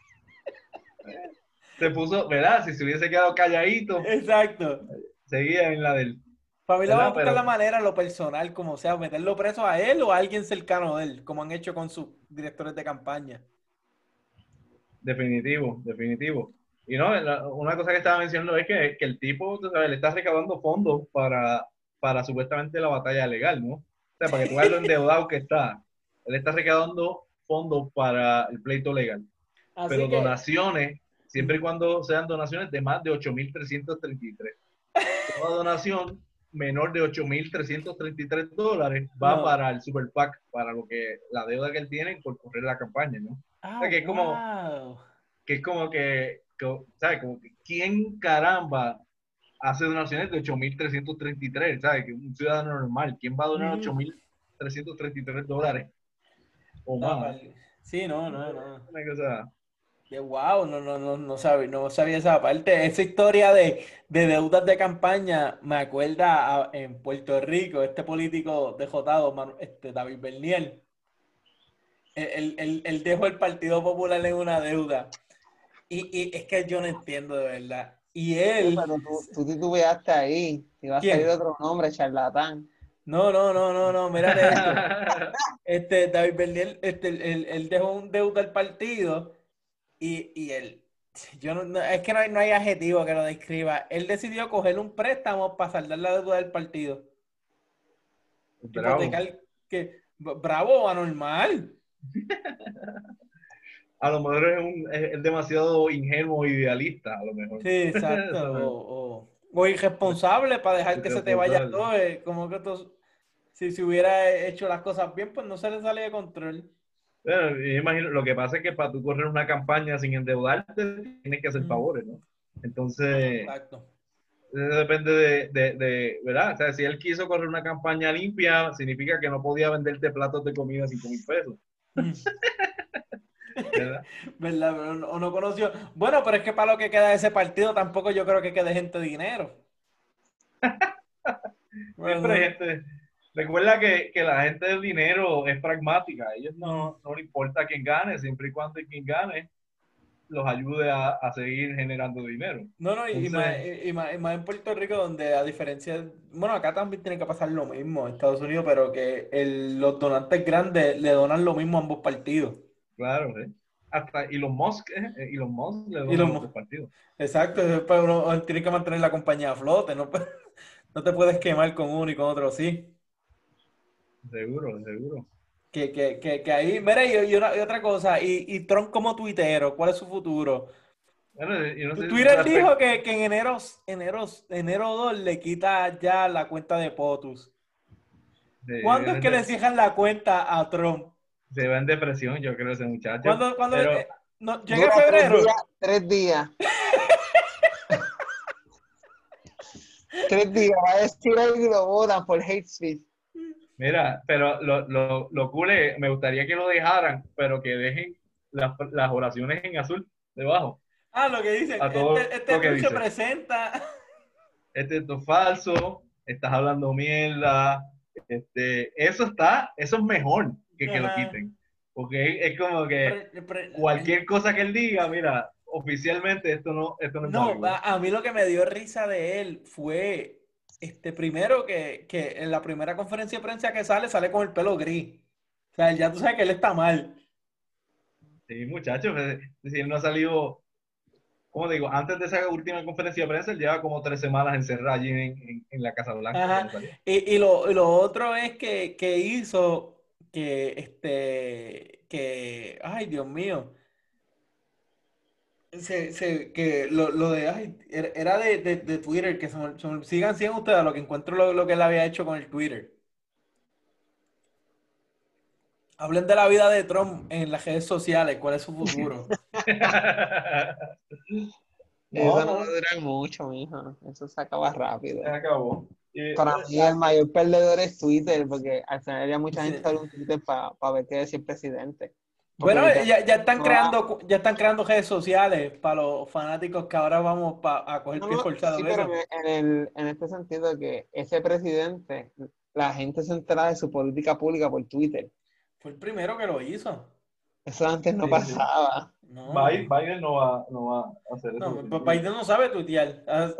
[SPEAKER 3] Se puso, ¿verdad? Si se hubiese quedado calladito,
[SPEAKER 1] Exacto.
[SPEAKER 3] seguía en la del,
[SPEAKER 1] Para mí le van a
[SPEAKER 3] ¿verdad?
[SPEAKER 1] buscar la
[SPEAKER 3] Pero
[SPEAKER 1] manera, lo personal, como sea, meterlo preso a él o a alguien cercano de él, como han hecho con sus directores de campaña.
[SPEAKER 3] definitivo, definitivo. Y no, una cosa que estaba mencionando es que el tipo, tú sabes, le está recaudando fondos para supuestamente la batalla legal, ¿no? O sea, para que tú veas lo endeudado que está. Él está recaudando fondos para el pleito legal. Pero
[SPEAKER 1] Así que,
[SPEAKER 3] donaciones, siempre y cuando sean donaciones de más de 8.333. Toda donación menor de $8.333 va
[SPEAKER 1] no.
[SPEAKER 3] para el Super PAC, para lo que la deuda que él tiene por correr la campaña, ¿no? O
[SPEAKER 1] Ah,
[SPEAKER 3] sea,
[SPEAKER 1] wow.
[SPEAKER 3] que es como ¿sabes? Como que ¿quién caramba hace donaciones de 8.333? ¿Sabes? Que un ciudadano normal, ¿quién va a donar $8.333 o más?
[SPEAKER 1] Sí, no.
[SPEAKER 3] Una cosa,
[SPEAKER 1] Que wow, no sabía esa parte. Esa historia de deudas de campaña me acuerda en Puerto Rico, este político dejotado, David Bernier. Él dejó el Partido Popular en una deuda. Y es que yo no entiendo de verdad. Y él,
[SPEAKER 2] Pero tú titubeaste ahí. Te iba a salir
[SPEAKER 1] ¿quién?
[SPEAKER 2] otro nombre, charlatán.
[SPEAKER 1] No, mírate esto. David Bernier, él dejó un deuda al partido y él, es que no hay adjetivo que lo describa. Él decidió coger un préstamo para saldar la deuda del partido.
[SPEAKER 3] bravo.
[SPEAKER 1] Hipotecar, que, bravo o anormal.
[SPEAKER 3] A lo mejor es demasiado ingenuo o idealista, a lo mejor.
[SPEAKER 1] Sí, exacto.
[SPEAKER 3] ¿Sabes?
[SPEAKER 1] O irresponsable para dejar que se te vaya
[SPEAKER 3] Irresponsable.
[SPEAKER 1] todo. Como que si hubiera hecho las cosas bien, pues no se le sale de control.
[SPEAKER 3] Bueno, yo imagino, lo que pasa es que para tú correr una campaña sin endeudarte, tienes que hacer
[SPEAKER 1] Mm,
[SPEAKER 3] favores, ¿no? Entonces,
[SPEAKER 1] exacto.
[SPEAKER 3] eso depende ¿verdad? O sea, si él quiso correr una campaña limpia, significa que no podía venderte platos de comida a 5.000 pesos,
[SPEAKER 1] Mm.
[SPEAKER 3] ¿verdad?
[SPEAKER 1] ¿Verdad? Pero no conoció. Bueno, pero es que para lo que queda de ese partido tampoco yo creo que quede gente dinero.
[SPEAKER 3] Siempre hay
[SPEAKER 1] Bueno,
[SPEAKER 3] gente, recuerda que la gente del dinero es pragmática, a ellos
[SPEAKER 1] mm.
[SPEAKER 3] no le importa quién gane, siempre y cuando quien gane los ayude a seguir generando dinero.
[SPEAKER 1] No,
[SPEAKER 3] Entonces,
[SPEAKER 1] y más en Puerto Rico, donde a diferencia, bueno, acá también tiene que pasar lo mismo, en Estados Unidos, pero que los donantes grandes le donan lo mismo a ambos partidos.
[SPEAKER 3] claro, ¿eh? Hasta Elon Musk le
[SPEAKER 1] Y
[SPEAKER 3] dona a
[SPEAKER 1] los,
[SPEAKER 3] los dos partidos.
[SPEAKER 1] exacto, después uno tiene que mantener la compañía a flote, no, no te puedes quemar con uno y con otro, sí.
[SPEAKER 3] Seguro, seguro.
[SPEAKER 1] Que ahí, mira, y otra cosa, y Trump como tuitero, ¿cuál es su futuro?
[SPEAKER 3] Bueno, yo no sé,
[SPEAKER 1] Twitter dijo que en enero 2 le quita ya la cuenta de POTUS. ¿Cuándo es que le cierran la cuenta a Trump?
[SPEAKER 3] se va en depresión, yo creo, ese muchacho.
[SPEAKER 1] ¿Cuándo
[SPEAKER 3] Pero,
[SPEAKER 1] no, llega
[SPEAKER 2] Dura 3 días,
[SPEAKER 1] febrero?
[SPEAKER 2] 3 días. 3 días. Va a decir algo y lo votan por hate speech.
[SPEAKER 3] mira, pero lo cool es, me gustaría que lo dejaran, pero que dejen las oraciones en azul debajo,
[SPEAKER 1] Ah, lo que dicen,
[SPEAKER 3] a todo
[SPEAKER 1] este
[SPEAKER 3] lo que
[SPEAKER 1] tweet se
[SPEAKER 3] dice.
[SPEAKER 1] presenta.
[SPEAKER 3] Esto es falso, estás hablando mierda, eso es mejor que lo
[SPEAKER 1] Ajá.
[SPEAKER 3] quiten. Porque es como que cualquier cosa que él diga, mira, oficialmente esto no es
[SPEAKER 1] No,
[SPEAKER 3] válido.
[SPEAKER 1] a mí lo que me dio risa de él fue, primero que en la primera conferencia de prensa que sale con el pelo gris. O sea, ya tú sabes que él está mal.
[SPEAKER 3] Sí, muchachos, es decir, él no ha salido, como digo, antes de esa última conferencia de prensa, él lleva como 3 semanas encerrado allí en la Casa Blanca, que
[SPEAKER 1] Ajá.
[SPEAKER 3] no salió.
[SPEAKER 1] Y lo otro es que hizo ay, Dios mío, que lo de, ay, era de Twitter, que sigan ustedes a lo que encuentro lo que él había hecho con el Twitter. Hablen de la vida de Trump en las redes sociales, cuál es su futuro. No,
[SPEAKER 2] Eso no va
[SPEAKER 1] no.
[SPEAKER 2] a durar mucho, mijo. Eso se acaba
[SPEAKER 3] Se
[SPEAKER 2] rápido.
[SPEAKER 3] acabó.
[SPEAKER 2] Para mí el mayor perdedor es Twitter, porque al final ya mucha gente
[SPEAKER 1] Sí.
[SPEAKER 2] sale un Twitter para ver qué decir el presidente.
[SPEAKER 1] Bueno,
[SPEAKER 2] Porque
[SPEAKER 1] ya están creando redes sociales para los fanáticos que ahora vamos a coger
[SPEAKER 2] no,
[SPEAKER 1] pie
[SPEAKER 2] no,
[SPEAKER 1] forzado
[SPEAKER 2] sí,
[SPEAKER 1] de
[SPEAKER 2] pero
[SPEAKER 1] eso.
[SPEAKER 2] en este sentido que ese presidente, la gente se entera de su política pública por Twitter.
[SPEAKER 1] Fue el primero que lo hizo.
[SPEAKER 2] Eso antes no
[SPEAKER 3] Sí, sí.
[SPEAKER 2] pasaba.
[SPEAKER 1] No,
[SPEAKER 3] Biden no va a hacer eso.
[SPEAKER 1] no, Biden no sabe tuitear.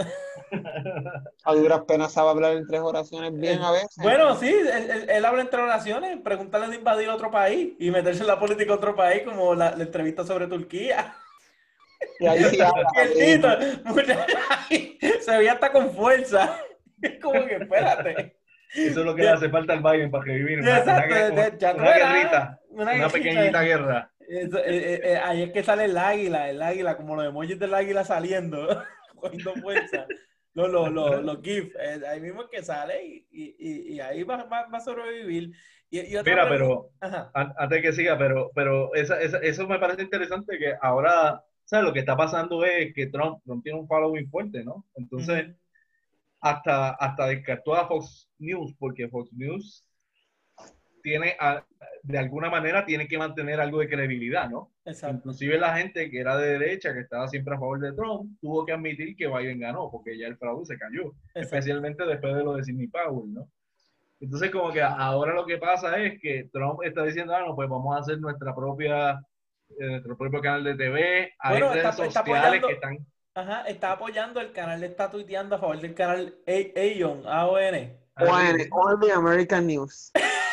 [SPEAKER 2] A duras penas sabe hablar en 3 oraciones bien a veces.
[SPEAKER 1] Bueno, sí, él habla entre oraciones, pregúntale de invadir otro país y meterse en la política de otro país, como la entrevista sobre Turquía.
[SPEAKER 2] Y ahí sí habla
[SPEAKER 1] Y el Tito,
[SPEAKER 2] rapidito.
[SPEAKER 1] muchacho, ahí se veía hasta con fuerza. Es como que espérate.
[SPEAKER 3] Eso es lo que le hace falta al Biden para revivir
[SPEAKER 1] Exacto, ya tú
[SPEAKER 3] una
[SPEAKER 1] verás,
[SPEAKER 3] guerrita,
[SPEAKER 1] una
[SPEAKER 3] una pequeñita
[SPEAKER 1] guerrita.
[SPEAKER 3] guerra.
[SPEAKER 1] Ahí es que sale el águila, como los emojis del águila saliendo, cogiendo fuerza. Los GIFs, ahí mismo es que sale y ahí va a sobrevivir. Y otra
[SPEAKER 3] Mira,
[SPEAKER 1] pregunta.
[SPEAKER 3] pero
[SPEAKER 1] Ajá.
[SPEAKER 3] antes que siga, pero eso me parece interesante que ahora, ¿sabes? Lo que está pasando es que Trump tiene un following fuerte, ¿no? Entonces,
[SPEAKER 1] Ujú.
[SPEAKER 3] hasta descartó a Fox News, porque Fox News tiene, de alguna manera, tiene que mantener algo de credibilidad, ¿no?
[SPEAKER 1] Exacto.
[SPEAKER 3] Inclusive la gente que era de derecha, que estaba siempre a favor de Trump, tuvo que admitir que Biden ganó, porque ya el fraude se cayó,
[SPEAKER 1] Exacto.
[SPEAKER 3] especialmente después de lo de Sidney Powell, ¿no? Entonces, como que ahora lo que pasa es que Trump está diciendo, no, pues vamos a hacer nuestro propio canal de TV, hay
[SPEAKER 1] Bueno,
[SPEAKER 3] redes
[SPEAKER 1] está
[SPEAKER 3] sociales que
[SPEAKER 1] apoyando,
[SPEAKER 3] están,
[SPEAKER 1] ajá, está apoyando el canal, está tuiteando a favor del canal Aon, AON.
[SPEAKER 2] All the American News.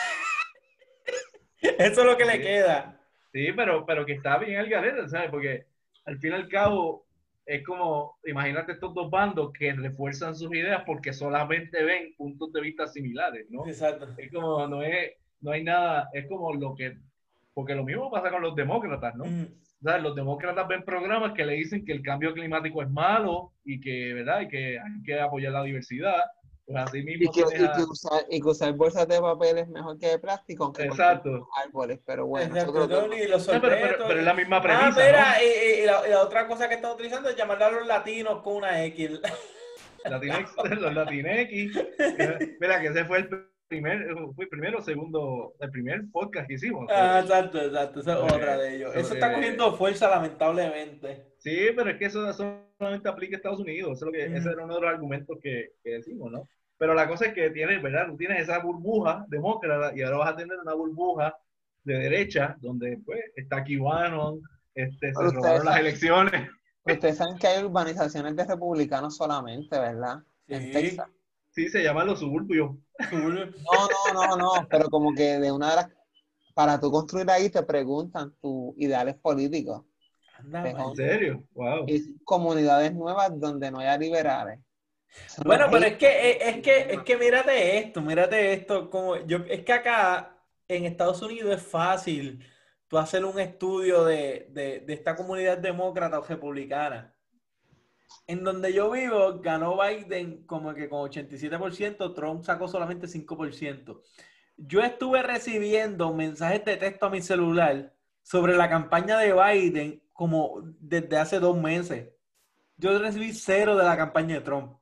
[SPEAKER 1] Eso es lo que le
[SPEAKER 3] sí,
[SPEAKER 1] queda.
[SPEAKER 3] sí, pero que está bien el garete, ¿sabes? Porque al fin y al cabo es como, imagínate estos dos bandos que refuerzan sus ideas porque solamente ven puntos de vista similares, ¿no?
[SPEAKER 1] Exacto.
[SPEAKER 3] Es como, no hay nada, es como porque lo mismo pasa con los demócratas, ¿no?
[SPEAKER 1] Ujú.
[SPEAKER 3] O sea, los demócratas ven programas que le dicen que el cambio climático es malo ¿verdad? Y que hay que apoyar la diversidad. Pues así
[SPEAKER 2] Y
[SPEAKER 3] mismo
[SPEAKER 2] que,
[SPEAKER 3] tienes
[SPEAKER 2] y que usar bolsas de papel es mejor que de plástico, aunque corten
[SPEAKER 3] Exacto.
[SPEAKER 2] árboles. Pero bueno, eso es
[SPEAKER 1] Exacto,
[SPEAKER 2] otro
[SPEAKER 1] no,
[SPEAKER 2] tema.
[SPEAKER 1] ni los
[SPEAKER 3] No,
[SPEAKER 1] sorbetos.
[SPEAKER 3] pero es la misma
[SPEAKER 1] Ah,
[SPEAKER 3] premisa, ¿no?
[SPEAKER 1] mira, y la otra cosa que están utilizando es llamarle a los latinos con una X.
[SPEAKER 3] Latinex, los Latinex. Mira, que ese fue fue el primero o segundo, el primer podcast que hicimos
[SPEAKER 1] Ah, exacto, exacto, esa es otra
[SPEAKER 3] sobre,
[SPEAKER 1] de ellos. Eso está
[SPEAKER 3] sobre
[SPEAKER 1] cogiendo fuerza, lamentablemente.
[SPEAKER 3] sí, pero es que eso solamente aplica a Estados Unidos. Ese
[SPEAKER 1] Ujú.
[SPEAKER 3] era uno de los argumentos que decimos, ¿no? Pero la cosa es que tienes, ¿verdad? Tú tienes esa burbuja demócrata y ahora vas a tener una burbuja de derecha donde, pues, está QAnon, se
[SPEAKER 2] Pero
[SPEAKER 3] robaron las elecciones.
[SPEAKER 2] ustedes saben que hay urbanizaciones de republicanos solamente, ¿verdad? En Texas.
[SPEAKER 1] Sí,
[SPEAKER 3] Sí, se llaman los suburbios.
[SPEAKER 1] sur.
[SPEAKER 2] No, pero como que de una de las, para tú construir ahí te preguntan tus ideales políticos.
[SPEAKER 1] Anda,
[SPEAKER 2] Te
[SPEAKER 3] ¿En
[SPEAKER 1] pa'l
[SPEAKER 2] joden.
[SPEAKER 1] diablo.
[SPEAKER 3] serio? Wow.
[SPEAKER 2] Y comunidades nuevas donde no haya liberales. Son los
[SPEAKER 1] Bueno, pero
[SPEAKER 2] haters
[SPEAKER 1] es que mírate esto, como es que acá en Estados Unidos es fácil tú hacer un estudio de esta comunidad demócrata o republicana. En donde yo vivo, ganó Biden como que con 87%, Trump sacó solamente 5%. Yo estuve recibiendo mensajes de texto a mi celular sobre la campaña de Biden como desde hace 2 meses. Yo recibí cero de la campaña de Trump.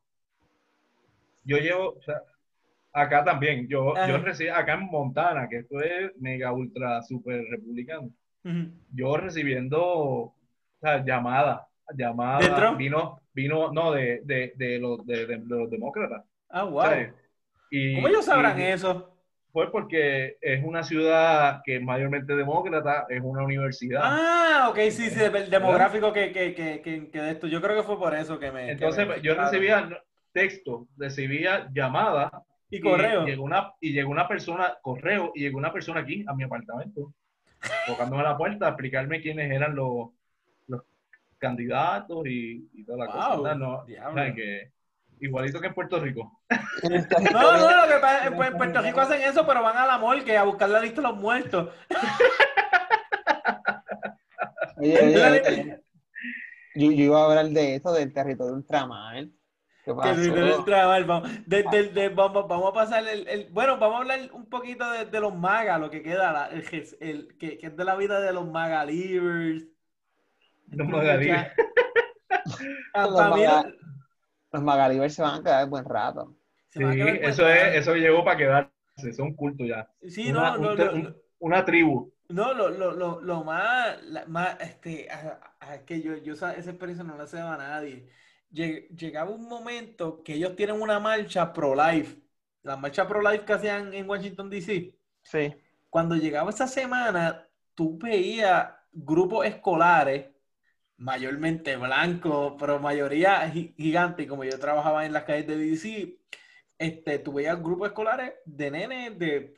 [SPEAKER 3] Yo llevo, o sea, acá también, yo
[SPEAKER 1] Ajá.
[SPEAKER 3] recibí, acá en Montana, que esto es mega ultra super republicano,
[SPEAKER 1] Ujú.
[SPEAKER 3] yo recibiendo, o sea,
[SPEAKER 1] ¿De
[SPEAKER 3] llamada,
[SPEAKER 1] Trump?
[SPEAKER 3] vino, no, de los demócratas,
[SPEAKER 1] Ah,
[SPEAKER 3] ¿sabes?
[SPEAKER 1] wow. ¿Cómo
[SPEAKER 3] Y,
[SPEAKER 1] ellos sabrán eso?
[SPEAKER 3] fue porque es una ciudad que es mayormente demócrata, es una universidad,
[SPEAKER 1] Ah, ok, sí, sí, el
[SPEAKER 3] ¿verdad?
[SPEAKER 1] demográfico que de esto. Yo creo que fue por eso que me
[SPEAKER 3] Entonces yo
[SPEAKER 1] filtraron.
[SPEAKER 3] recibía texto, recibía llamadas
[SPEAKER 1] Y
[SPEAKER 3] y
[SPEAKER 1] correo.
[SPEAKER 3] llegó una persona, correo, y llegó una persona aquí a mi apartamento, tocándome la puerta, a explicarme quiénes eran los candidatos y toda la cosa, ¿verdad?
[SPEAKER 1] Wow,
[SPEAKER 3] No, ¿saben?
[SPEAKER 1] diablo.
[SPEAKER 3] Que igualito que en Puerto Rico.
[SPEAKER 2] en el
[SPEAKER 1] No,
[SPEAKER 2] territorio.
[SPEAKER 1] no, lo que pasa es
[SPEAKER 2] En
[SPEAKER 1] que
[SPEAKER 2] el
[SPEAKER 1] en Puerto Rico
[SPEAKER 2] territorio.
[SPEAKER 1] hacen eso, pero van a la morgue a buscar la lista de los muertos. La
[SPEAKER 2] Oye. Yo iba a hablar de eso, del territorio ultramar. ¿Qué
[SPEAKER 1] Que el
[SPEAKER 2] pasó?
[SPEAKER 1] trabajo, vamos, vamos a pasar bueno, vamos a hablar un poquito de los magas, lo que queda, que es de la vida de los magalivers.
[SPEAKER 3] No
[SPEAKER 1] Estos
[SPEAKER 3] me diga.
[SPEAKER 1] muchachos.
[SPEAKER 2] Los,
[SPEAKER 1] Para mí no,
[SPEAKER 2] los Magalíver se van a quedar buen rato.
[SPEAKER 1] se va a
[SPEAKER 3] Sí,
[SPEAKER 1] quedar buen rato.
[SPEAKER 3] eso llegó para quedarse, son cultos ya.
[SPEAKER 1] Sí, no,
[SPEAKER 3] Una tribu.
[SPEAKER 1] No, lo más, que yo esa experiencia no la sé a nadie. Llegaba un momento que ellos tienen una marcha pro-life, la marcha pro-life que hacían en Washington, D.C.
[SPEAKER 2] Sí.
[SPEAKER 1] Cuando llegaba esa semana, tú veías grupos escolares, mayormente blancos, pero mayoría gigante, como yo trabajaba en las calles de D.C., tú veías grupos escolares de nenes de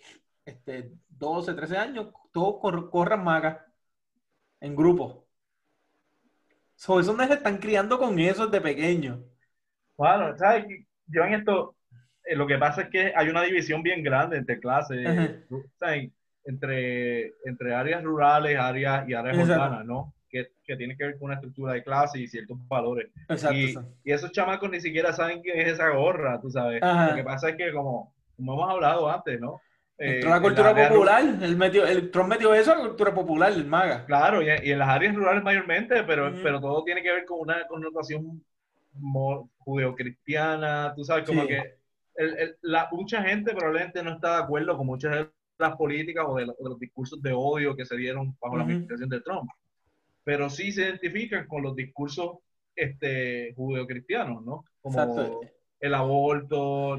[SPEAKER 1] 12, 13 años, todos corran magas en grupo. Esos nenes se están criando con eso desde pequeños.
[SPEAKER 3] Bueno, ¿sabes? Yo en esto, lo que pasa es que hay una división bien grande entre clases,
[SPEAKER 1] Ajá,
[SPEAKER 3] ¿sabes? Entre áreas rurales y áreas
[SPEAKER 1] exacto,
[SPEAKER 3] urbanas, ¿no? Que tiene que ver con una estructura de clase y ciertos valores.
[SPEAKER 1] exacto.
[SPEAKER 3] Y esos chamacos ni siquiera saben qué es esa gorra, tú sabes. Lo que
[SPEAKER 1] Ajá.
[SPEAKER 3] pasa es que, como hemos hablado antes, ¿no?
[SPEAKER 1] Entró la
[SPEAKER 3] En las
[SPEAKER 1] cultura
[SPEAKER 3] áreas
[SPEAKER 1] popular, el Trump metió eso a la cultura popular, el MAGA.
[SPEAKER 3] claro, y en las áreas rurales mayormente, pero
[SPEAKER 1] Ujú.
[SPEAKER 3] todo tiene que ver con una connotación judeocristiana, tú sabes, como
[SPEAKER 1] Sí,
[SPEAKER 3] que mucha gente probablemente no está de acuerdo con muchas de las políticas o de los discursos de odio que se dieron bajo la
[SPEAKER 1] ujú,
[SPEAKER 3] administración de Trump, pero sí se identifican con los discursos judeocristianos, ¿no?
[SPEAKER 1] exacto.
[SPEAKER 3] Como el aborto,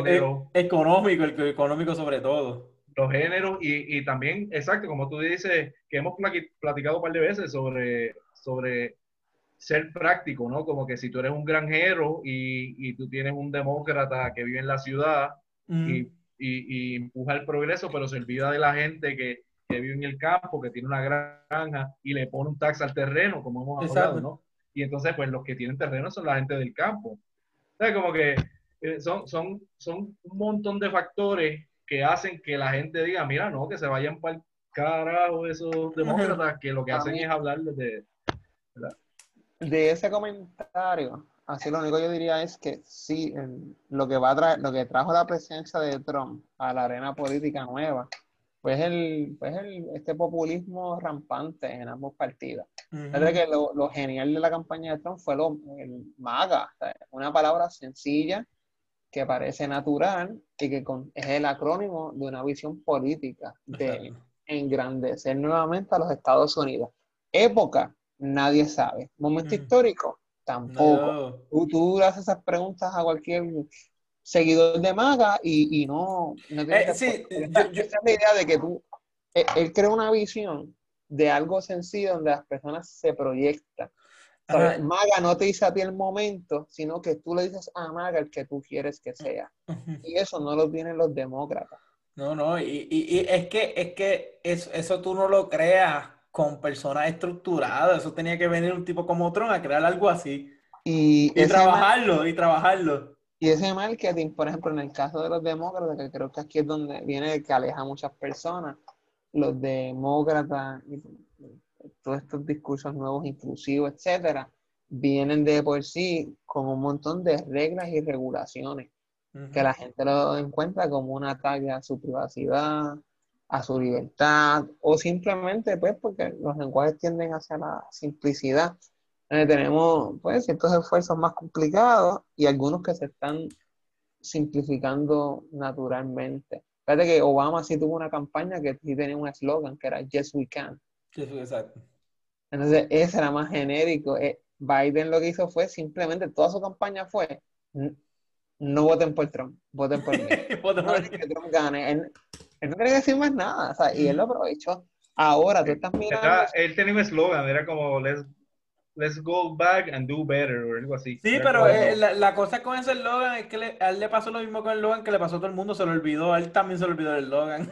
[SPEAKER 1] Económico sobre todo.
[SPEAKER 3] los géneros y también, exacto, como tú dices, que hemos platicado un par de veces sobre ser práctico, ¿no? Como que si tú eres un granjero y tú tienes un demócrata que vive en la ciudad y,
[SPEAKER 1] Ujú,
[SPEAKER 3] y empuja el progreso, pero se olvida de la gente que vive en el campo, que tiene una granja y le pone un tax al terreno, como hemos hablado,
[SPEAKER 1] exacto.
[SPEAKER 3] ¿no? Y entonces, pues los que tienen terreno son la gente del campo. O sea, como que son un montón de factores que hacen que la gente diga, mira, no, que se vayan para el carajo esos
[SPEAKER 1] Ujú.
[SPEAKER 3] demócratas que lo que
[SPEAKER 2] A
[SPEAKER 3] hacen
[SPEAKER 2] mí,
[SPEAKER 3] es hablar de...
[SPEAKER 2] de ese comentario, así lo único que yo diría es que sí, lo que va a traer, lo que trajo la presencia de Trump a la arena política nueva, este populismo rampante en ambos partidos. Fíjate
[SPEAKER 1] Ujú.
[SPEAKER 2] que lo genial de la campaña de Trump fue el MAGA, o sea, una palabra sencilla que parece natural y que es el acrónimo de una visión política de
[SPEAKER 1] Exacto.
[SPEAKER 2] engrandecer nuevamente a los Estados Unidos. Época, nadie sabe. Momento
[SPEAKER 1] Ujú.
[SPEAKER 2] histórico,
[SPEAKER 1] No,
[SPEAKER 2] tampoco. Tú le haces esas preguntas a cualquier seguidor de MAGA y no tiene respuesta.
[SPEAKER 1] sí,
[SPEAKER 2] Porque esa es la idea de que él crea una visión de algo sencillo donde las personas se proyectan. ¿Sabes?
[SPEAKER 1] ajá,
[SPEAKER 2] Maga no te dice a ti el momento, sino que tú le dices a Maga el que tú quieres que sea.
[SPEAKER 1] ujú.
[SPEAKER 2] Y eso no lo tienen los demócratas.
[SPEAKER 1] No, no, y es que eso tú no lo creas con personas estructuradas, eso tenía que venir un tipo como Tron a crear algo así
[SPEAKER 2] Y
[SPEAKER 1] y
[SPEAKER 2] ese mal,
[SPEAKER 1] trabajarlo, y trabajarlo.
[SPEAKER 2] y ese marketing, por ejemplo, en el caso de los demócratas, que creo que aquí es donde viene que aleja a muchas personas, los demócratas, y todos estos discursos nuevos, inclusivos, etcétera, vienen de por sí con un montón de reglas y regulaciones que
[SPEAKER 1] Ujú.
[SPEAKER 2] la gente lo encuentra como un ataque a su privacidad, a su libertad, o simplemente pues porque los lenguajes tienden hacia la simplicidad. Tenemos pues ciertos esfuerzos más complicados y algunos que se están simplificando naturalmente. Fíjate que Obama sí tuvo una campaña que sí tenía un eslogan que era Yes We Can.
[SPEAKER 1] Sí, sí, exacto.
[SPEAKER 2] Entonces ese era más genérico. Biden lo que hizo fue simplemente, toda su campaña fue no voten por Trump, voten por mí. No dejen que Trump gane. Él no tiene que decir más nada, o sea, y él lo
[SPEAKER 1] Ujú.
[SPEAKER 2] aprovechó. Ahora tú estás mirando,
[SPEAKER 3] Él tenía un eslogan, era como let's go back and do better o algo así.
[SPEAKER 1] Sí,
[SPEAKER 3] Era
[SPEAKER 1] pero
[SPEAKER 3] como,
[SPEAKER 1] la cosa con ese eslogan es que a él le pasó lo mismo con el eslogan que le pasó a todo el mundo, se lo olvidó, a él también se le olvidó el eslogan.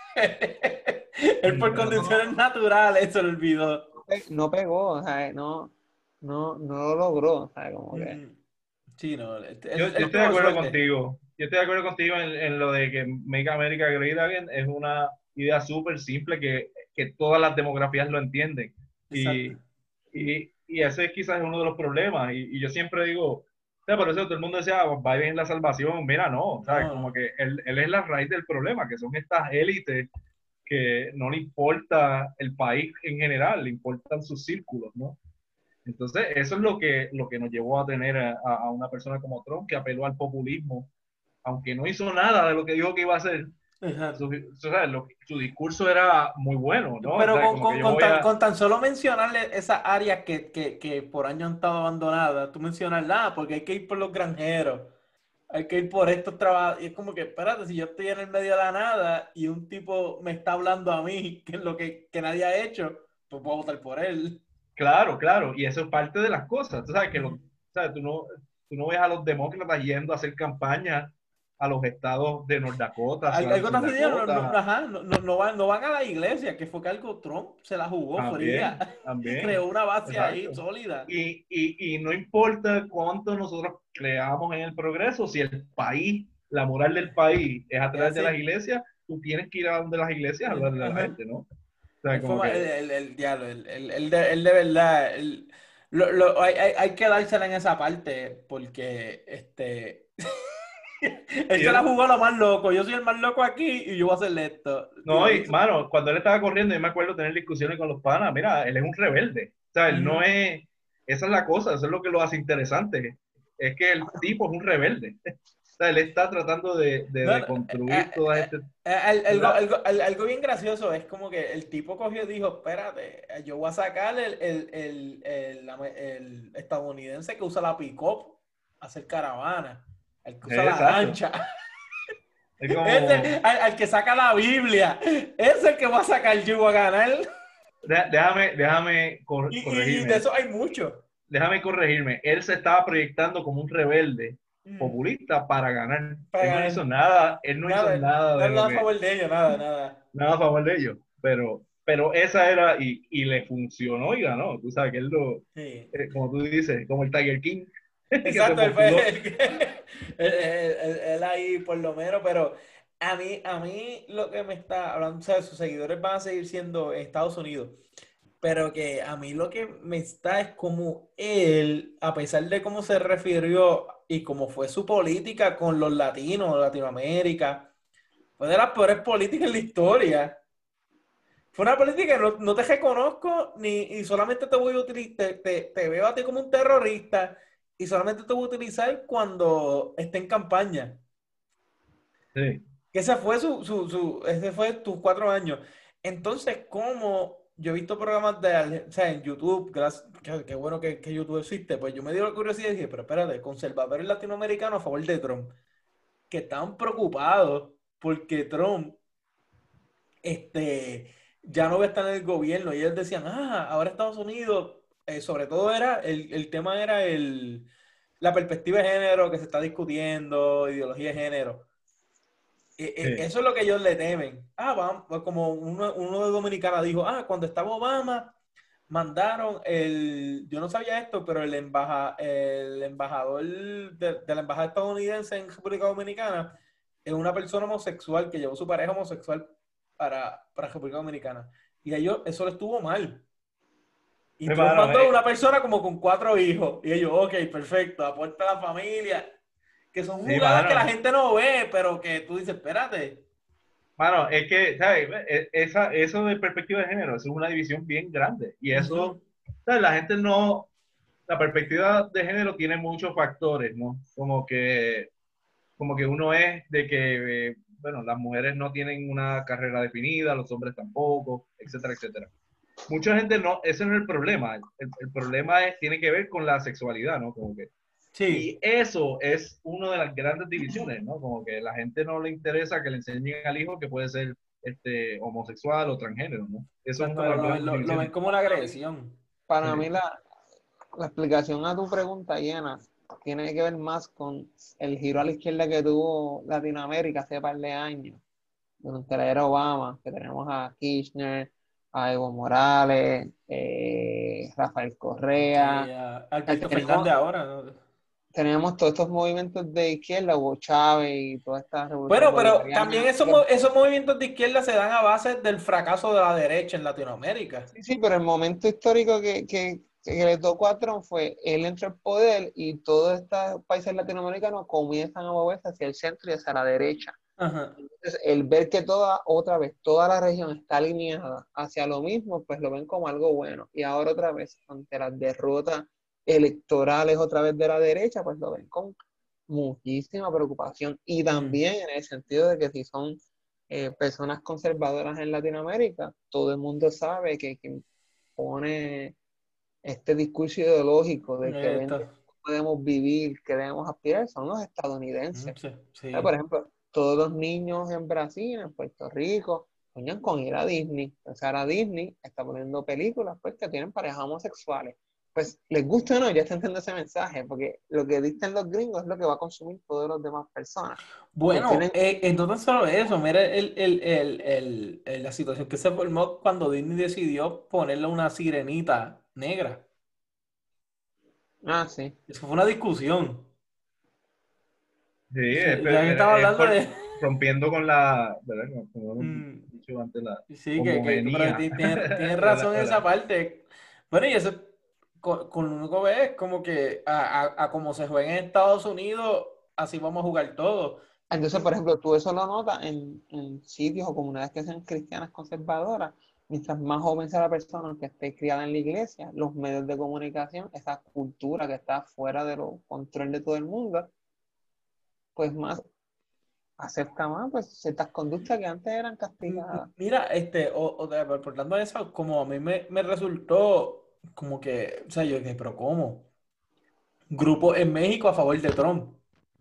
[SPEAKER 1] Él por
[SPEAKER 2] pero
[SPEAKER 1] condiciones naturales se lo olvidó.
[SPEAKER 2] no pegó, o sea, no lo logró, o sea, como que
[SPEAKER 1] Mm, sí, no,
[SPEAKER 3] yo
[SPEAKER 1] él
[SPEAKER 3] estoy de
[SPEAKER 1] tuvo
[SPEAKER 3] acuerdo
[SPEAKER 1] suerte.
[SPEAKER 3] contigo. Yo estoy de acuerdo contigo en lo de que Make America Great Again es una idea súper simple que todas las demografías lo entienden.
[SPEAKER 1] Exacto.
[SPEAKER 3] Y ese es quizás uno de los problemas. Y yo siempre digo, o sea, por eso todo el mundo decía, Biden es la salvación. Mira, no, ¿sabes?
[SPEAKER 1] No,
[SPEAKER 3] Como
[SPEAKER 1] no.
[SPEAKER 3] que él es la raíz del problema, que son estas élites que no le importa el país en general, le importan sus círculos, ¿no? Entonces, eso es lo que nos llevó a tener a una persona como Trump, que apeló al populismo, aunque no hizo nada de lo que dijo que iba a hacer,
[SPEAKER 1] Exacto.
[SPEAKER 3] Su discurso era muy bueno, ¿no?
[SPEAKER 1] Pero
[SPEAKER 3] O sea, como que yo voy a...
[SPEAKER 1] con tan solo mencionarle esas áreas que por años han estado abandonadas, tú mencionas, porque hay que ir por los granjeros, hay que ir por estos trabajos. Y es como que, espérate, si yo estoy en el medio de la nada y un tipo me está hablando a mí, que es lo que nadie ha hecho, pues puedo votar por él.
[SPEAKER 3] Claro, claro, y eso es parte de las cosas. Tú sabes que
[SPEAKER 1] Ujú.
[SPEAKER 3] tú no ves a los demócratas yendo a hacer campaña a los estados de North Dakota,
[SPEAKER 1] Algo
[SPEAKER 3] South
[SPEAKER 1] tan sencillo,
[SPEAKER 3] Dakota,
[SPEAKER 1] ajá, no van a la iglesia, que fue que algo Trump se la jugó fría
[SPEAKER 3] también,
[SPEAKER 1] y
[SPEAKER 3] también,
[SPEAKER 1] creó una base ahí
[SPEAKER 3] exacto.
[SPEAKER 1] sólida.
[SPEAKER 3] Y no importa cuánto nosotros creamos en el progreso, si el país, la moral del país es a
[SPEAKER 1] Es
[SPEAKER 3] través de las
[SPEAKER 1] así.
[SPEAKER 3] iglesias, tú tienes que ir a donde las iglesias a hablarle a la
[SPEAKER 1] Ajá.
[SPEAKER 3] gente, ¿no? O sea, como que,
[SPEAKER 1] Diablo, el de verdad, hay que dársela en esa parte, porque él
[SPEAKER 3] y
[SPEAKER 1] se la
[SPEAKER 3] él,
[SPEAKER 1] jugó a lo más loco. Yo soy el más loco aquí y yo voy a hacerle esto.
[SPEAKER 3] no,
[SPEAKER 1] Digo,
[SPEAKER 3] y mano, cuando él estaba corriendo, yo me acuerdo tener discusiones con los panas, mira, él es un rebelde, o sea, él no
[SPEAKER 1] ujú.
[SPEAKER 3] es, esa es la cosa, eso es lo que lo hace interesante, es que el tipo es un rebelde, o sea, él está tratando
[SPEAKER 1] No, no,
[SPEAKER 3] de construir todas
[SPEAKER 1] algo bien gracioso es como que el tipo cogió y dijo, espérate, yo voy a sacar el estadounidense que usa la pick-up a hacer caravana, el que usa la
[SPEAKER 3] exacto,
[SPEAKER 1] lancha.
[SPEAKER 3] es
[SPEAKER 1] Ese,
[SPEAKER 3] como,
[SPEAKER 1] al que saca la Biblia, es el que va a sacar yo a ganar.
[SPEAKER 3] déjame
[SPEAKER 1] Y de
[SPEAKER 3] corregirme,
[SPEAKER 1] eso hay mucho.
[SPEAKER 3] déjame corregirme, él se estaba proyectando como un rebelde
[SPEAKER 1] Mm,
[SPEAKER 3] populista para ganar,
[SPEAKER 1] para ganar.
[SPEAKER 3] él no hizo
[SPEAKER 1] Nada,
[SPEAKER 3] nada de lo
[SPEAKER 1] nada a
[SPEAKER 3] que
[SPEAKER 1] favor de ellos, nada, nada.
[SPEAKER 3] nada a favor de ellos, pero esa era y le funcionó y ganó. Tú sabes que él
[SPEAKER 1] Sí.
[SPEAKER 3] como tú dices, como el Tiger King, que se
[SPEAKER 1] Exacto, él fue
[SPEAKER 3] postuló.
[SPEAKER 1] él ahí por lo menos, pero a mí lo que me está hablando, o sea, sus seguidores van a seguir siendo Estados Unidos, pero que a mí lo que me está es como él, a pesar de cómo se refirió y cómo fue su política con los latinos, Latinoamérica, fue de las peores políticas en la historia. Fue una política que no te reconozco ni y solamente te voy a utilizar, te veo a ti como un terrorista y solamente te voy a utilizar cuando esté en campaña.
[SPEAKER 3] Sí,
[SPEAKER 1] Que ese fue tus 4 años. Entonces, como yo he visto programas o sea, en YouTube, qué bueno que YouTube existe, pues yo me dio la curiosidad y dije, pero espérate, conservadores latinoamericanos a favor de Trump, que estaban preocupados porque Trump ya no va a estar en el gobierno. Y ellos decían, ahora Estados Unidos, sobre todo el tema era la perspectiva de género que se está discutiendo, ideología de género.
[SPEAKER 3] sí,
[SPEAKER 1] Eso es lo que ellos le temen. Vamos, como uno de Dominicana dijo, cuando estaba Obama, mandaron yo no sabía esto, pero el embajador de la embajada estadounidense en República Dominicana es una persona homosexual que llevó su pareja homosexual para República Dominicana. Y a ellos eso les estuvo mal. Y Trump
[SPEAKER 3] hermano,
[SPEAKER 1] mandó a una persona como con 4 hijos. Y ellos, ok, perfecto, aporta a la familia. Que son
[SPEAKER 3] sí,
[SPEAKER 1] jugadas que la
[SPEAKER 3] mano,
[SPEAKER 1] gente no ve, pero que tú dices, espérate.
[SPEAKER 3] mano, es que, ¿sabes? Eso de perspectiva de género, eso es una división bien grande. Y
[SPEAKER 1] Ujú.
[SPEAKER 3] eso, ¿sabes? La gente no, la perspectiva de género tiene muchos factores, ¿no? Como que uno es de que, bueno, las mujeres no tienen una carrera definida, los hombres tampoco, etcétera, etcétera. Mucha gente no, ese no es el problema. El problema tiene que ver con la sexualidad, ¿no? Como que, y
[SPEAKER 1] Sí.
[SPEAKER 3] eso es una de las grandes divisiones, ¿no? Como que la gente no le interesa que le enseñen al hijo que puede ser homosexual o transgénero, ¿no? Eso es
[SPEAKER 1] Exacto,
[SPEAKER 3] una de las grandes
[SPEAKER 1] lo ven
[SPEAKER 3] divisiones.
[SPEAKER 1] como una agresión.
[SPEAKER 2] Para mí
[SPEAKER 3] Sí,
[SPEAKER 2] la explicación a tu pregunta, Llena, tiene que ver más con el giro a la izquierda que tuvo Latinoamérica hace par de años, durante la era Obama, que tenemos a Kirchner, a Evo Morales, Rafael
[SPEAKER 1] Sí,
[SPEAKER 2] Correa,
[SPEAKER 1] Alberto
[SPEAKER 2] tenemos,
[SPEAKER 1] Fernández ahora, ¿no?
[SPEAKER 2] tenemos todos estos movimientos de izquierda, Hugo Chávez y toda esta revolución
[SPEAKER 1] Bueno, pero también
[SPEAKER 2] bolivariana.
[SPEAKER 1] esos movimientos de izquierda se dan a base del fracaso de la derecha en Latinoamérica.
[SPEAKER 2] Sí, sí, pero el momento histórico que le tocó a Trump fue, él entra al poder y todos estos países latinoamericanos comienzan a moverse hacia el centro y hacia la derecha.
[SPEAKER 1] Ajá.
[SPEAKER 2] Entonces, el ver que otra vez, toda la región está alineada hacia lo mismo, pues lo ven como algo bueno. Y ahora otra vez, ante las derrotas electorales otra vez de la derecha, pues lo ven con muchísima preocupación. Y
[SPEAKER 1] Mm.
[SPEAKER 2] también en el sentido de que si son personas conservadoras en Latinoamérica, todo el mundo sabe que quien pone este discurso ideológico de que ven
[SPEAKER 1] Esto.
[SPEAKER 2] podemos vivir, que debemos aspirar, son los estadounidenses.
[SPEAKER 1] Sí, sí.
[SPEAKER 2] Por ejemplo, todos los niños en Brasil, en Puerto Rico, soñan con ir a Disney. Entonces ahora Disney está poniendo películas pues, que tienen parejas homosexuales. Pues les gusta o no, ya está entendiendo ese mensaje, porque lo que dicen los gringos es lo que va a consumir todas las demás personas. Pues
[SPEAKER 1] Bueno,
[SPEAKER 2] tienen,
[SPEAKER 1] entonces solo eso, mira la situación que se formó cuando Disney decidió ponerle una sirenita negra.
[SPEAKER 2] sí.
[SPEAKER 1] Eso fue una discusión.
[SPEAKER 3] Sí,
[SPEAKER 1] Ya que estaba hablando de...
[SPEAKER 3] rompiendo con la, ¿verdad? Como hemos
[SPEAKER 1] Mm,
[SPEAKER 3] dicho antes, la
[SPEAKER 1] sí, pero
[SPEAKER 3] homogeneía
[SPEAKER 1] tienes
[SPEAKER 3] de la,
[SPEAKER 1] razón en esa parte. Bueno, y eso con lo único que es como que a como se juega en Estados Unidos, así vamos a jugar todos.
[SPEAKER 2] Entonces, por ejemplo, tú eso lo notas en sitios o comunidades que sean cristianas conservadoras. Mientras más joven sea la persona que esté criada en la iglesia, los medios de comunicación, esa cultura que está fuera de los control de todo el mundo, pues más acepta más pues, ciertas conductas que antes eran castigadas.
[SPEAKER 1] Mira, por hablando de eso, como a mí me resultó como que, o sea, yo dije, pero ¿cómo? Grupo en México a favor de Trump.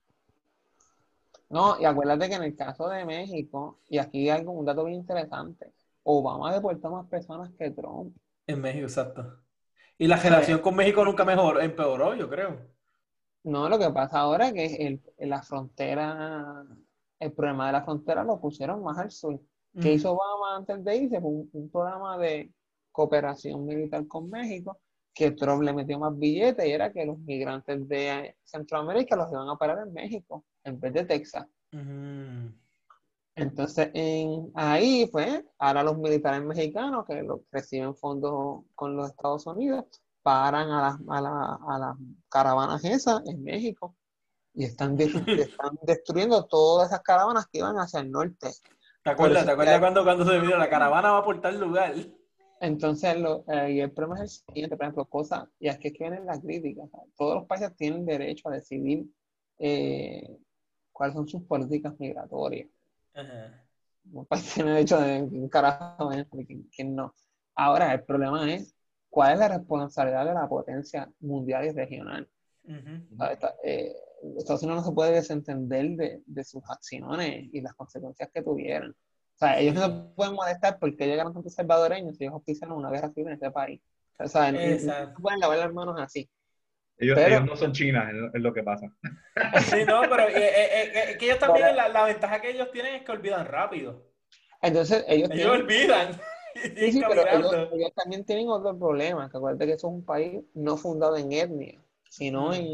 [SPEAKER 2] No, y acuérdate que en el caso de México, y aquí hay un dato bien interesante, Obama deportó más personas que Trump.
[SPEAKER 1] En México, exacto. Y la
[SPEAKER 2] O sea,
[SPEAKER 1] relación con México nunca mejoró, empeoró, yo creo.
[SPEAKER 2] no, lo que pasa ahora es que la frontera, el problema de la frontera lo pusieron más al sur. ¿Qué
[SPEAKER 1] Mm.
[SPEAKER 2] hizo Obama antes de irse? Fue un programa de cooperación militar con México, que Trump le metió más billetes y era que los migrantes de Centroamérica los iban a parar en México, en vez de Texas.
[SPEAKER 1] Mm.
[SPEAKER 2] Entonces, ahí, pues, ahora los militares mexicanos que reciben fondos con los Estados Unidos, paran a las caravanas esas en México y están destruyendo todas esas caravanas que iban hacia el norte.
[SPEAKER 1] ¿Te
[SPEAKER 2] Por
[SPEAKER 1] acuerdas?
[SPEAKER 2] eso
[SPEAKER 1] ¿Te
[SPEAKER 2] es que
[SPEAKER 1] acuerdas cuando se vino la caravana va por tal lugar?
[SPEAKER 2] entonces, y el problema es el siguiente, por ejemplo, y aquí es que vienen las críticas. ¿Sabes? Todos los países tienen derecho a decidir eh, cuáles son sus políticas migratorias.
[SPEAKER 1] Ajá.
[SPEAKER 2] Un país tiene derecho de quién carajo es y quién no. Ahora, el problema es cuál es la responsabilidad de la potencia mundial y regional.
[SPEAKER 1] Ujú.
[SPEAKER 2] ¿Sabes? Estados Unidos no se puede desentender de sus acciones y las consecuencias que tuvieron. O sea, ellos no
[SPEAKER 1] Sí.
[SPEAKER 2] se pueden molestar porque llegaron tantos salvadoreños y ellos auspiciaron una guerra civil en este país. O sea, no se
[SPEAKER 1] Exacto.
[SPEAKER 2] pueden lavar las manos así.
[SPEAKER 3] ellos
[SPEAKER 2] Pero,
[SPEAKER 3] no son China, es lo que pasa.
[SPEAKER 1] Sí, no, pero que ellos también,
[SPEAKER 2] pero
[SPEAKER 1] la ventaja que ellos tienen es que olvidan rápido.
[SPEAKER 2] entonces ellos
[SPEAKER 1] Ellos
[SPEAKER 2] tienen.
[SPEAKER 1] olvidan y
[SPEAKER 2] Sí,
[SPEAKER 1] siguen
[SPEAKER 2] sí, pero ellos,
[SPEAKER 1] caminando.
[SPEAKER 2] ellos también tienen otro problema, que acuérdate que eso es un país no fundado en etnia, sino
[SPEAKER 1] Mm.
[SPEAKER 2] en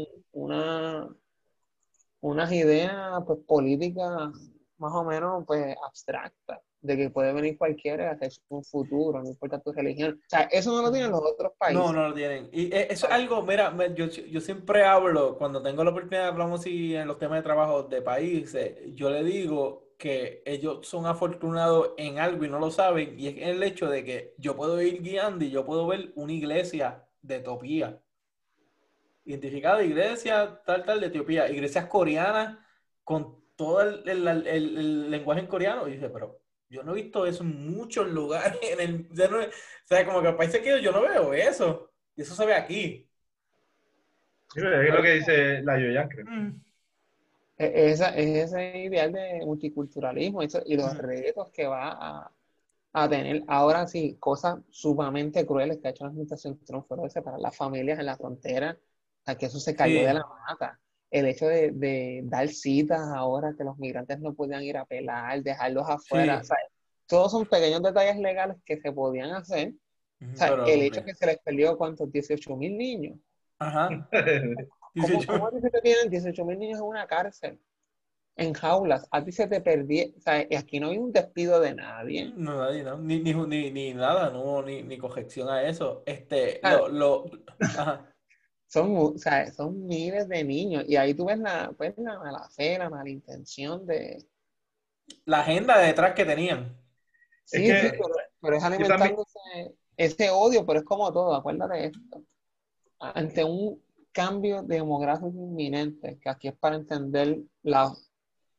[SPEAKER 2] unas ideas pues, políticas más o menos pues, abstractas, de que puede venir cualquiera y hacer un futuro, no importa tu religión. O sea, eso no lo tienen los otros
[SPEAKER 1] No,
[SPEAKER 2] países.
[SPEAKER 1] no lo tienen. Y eso es
[SPEAKER 2] ¿Sabes?
[SPEAKER 1] algo, mira, yo siempre hablo, cuando tengo la oportunidad, hablamos así en los temas de trabajo de países, yo le digo que ellos son afortunados en algo y no lo saben, y es el hecho de que yo puedo ir guiando y yo puedo ver una iglesia de Etiopía, identificada iglesia tal de Etiopía, iglesias coreanas con todo el lenguaje en coreano, y dice, pero yo no he visto eso en muchos lugares, o sea, como que en países que yo no veo eso. Y eso se ve aquí.
[SPEAKER 3] Sí, pero es lo que dice la Yoyan, creo.
[SPEAKER 1] Mm,
[SPEAKER 2] Es ese ideal de multiculturalismo y los
[SPEAKER 1] mm.
[SPEAKER 2] retos que va a tener. Ahora sí, cosas sumamente crueles que ha hecho la administración Trump fueron de separar las familias en la frontera, a que eso se cayó de
[SPEAKER 1] Sí,
[SPEAKER 2] la mata. El hecho de dar citas ahora que los migrantes no podían ir a pelar, dejarlos afuera, o
[SPEAKER 1] sí.
[SPEAKER 2] sea, todos son pequeños detalles legales que se podían hacer. O
[SPEAKER 1] Ujú,
[SPEAKER 2] sea, el
[SPEAKER 1] pero,
[SPEAKER 2] hecho que se les perdió, ¿cuántos? 18,000 niños.
[SPEAKER 1] ajá.
[SPEAKER 2] ¿Cómo
[SPEAKER 1] 18.
[SPEAKER 2] a ti se te tienen 18,000 niños en una cárcel? En jaulas, a ti se te perdió, o sea, y aquí no hay un despido de nadie.
[SPEAKER 1] No, nadie, no. Ni nada, no hubo ni corrección a eso.
[SPEAKER 2] O sea,
[SPEAKER 1] Ajá.
[SPEAKER 2] o sea, son miles de niños y ahí tú ves la mala fe, la mala intención de...
[SPEAKER 1] La agenda detrás que tenían.
[SPEAKER 3] Es
[SPEAKER 2] Sí, sí,
[SPEAKER 3] que
[SPEAKER 2] pero es
[SPEAKER 3] yo también,
[SPEAKER 2] alimentando ese odio, pero es como todo, acuérdate de esto. Ante un cambio demográfico inminente, que aquí es para entender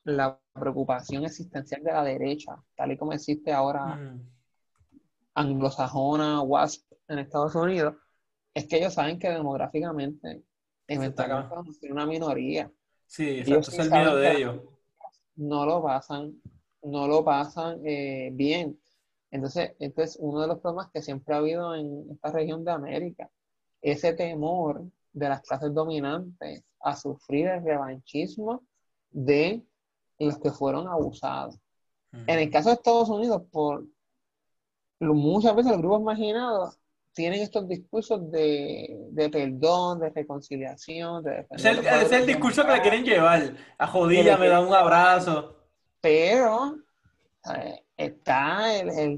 [SPEAKER 2] la preocupación existencial de la derecha, tal y como existe ahora anglosajona, WASP en Estados Unidos, es que ellos saben que demográficamente
[SPEAKER 1] Se está
[SPEAKER 2] eventualmente
[SPEAKER 1] acabando.
[SPEAKER 2] vamos a ser una minoría.
[SPEAKER 1] Sí,
[SPEAKER 2] Ellos
[SPEAKER 1] exacto, ese
[SPEAKER 2] sí
[SPEAKER 1] es el miedo
[SPEAKER 2] saben que
[SPEAKER 1] de ellos.
[SPEAKER 2] no lo pasan, no lo pasan bien. Entonces, este es uno de los problemas que siempre ha habido en esta región de América. Ese temor de las clases dominantes a sufrir el revanchismo de los que fueron abusados. En el caso de Estados Unidos, muchas veces los grupos marginados tienen estos discursos de perdón, de reconciliación, de defender los
[SPEAKER 1] Ese es
[SPEAKER 2] valores
[SPEAKER 1] el discurso que le quieren
[SPEAKER 2] democráticos,
[SPEAKER 1] llevar. A
[SPEAKER 2] que le
[SPEAKER 1] jodilla, me da
[SPEAKER 2] quieren
[SPEAKER 1] un
[SPEAKER 2] llevar,
[SPEAKER 1] abrazo.
[SPEAKER 2] pero está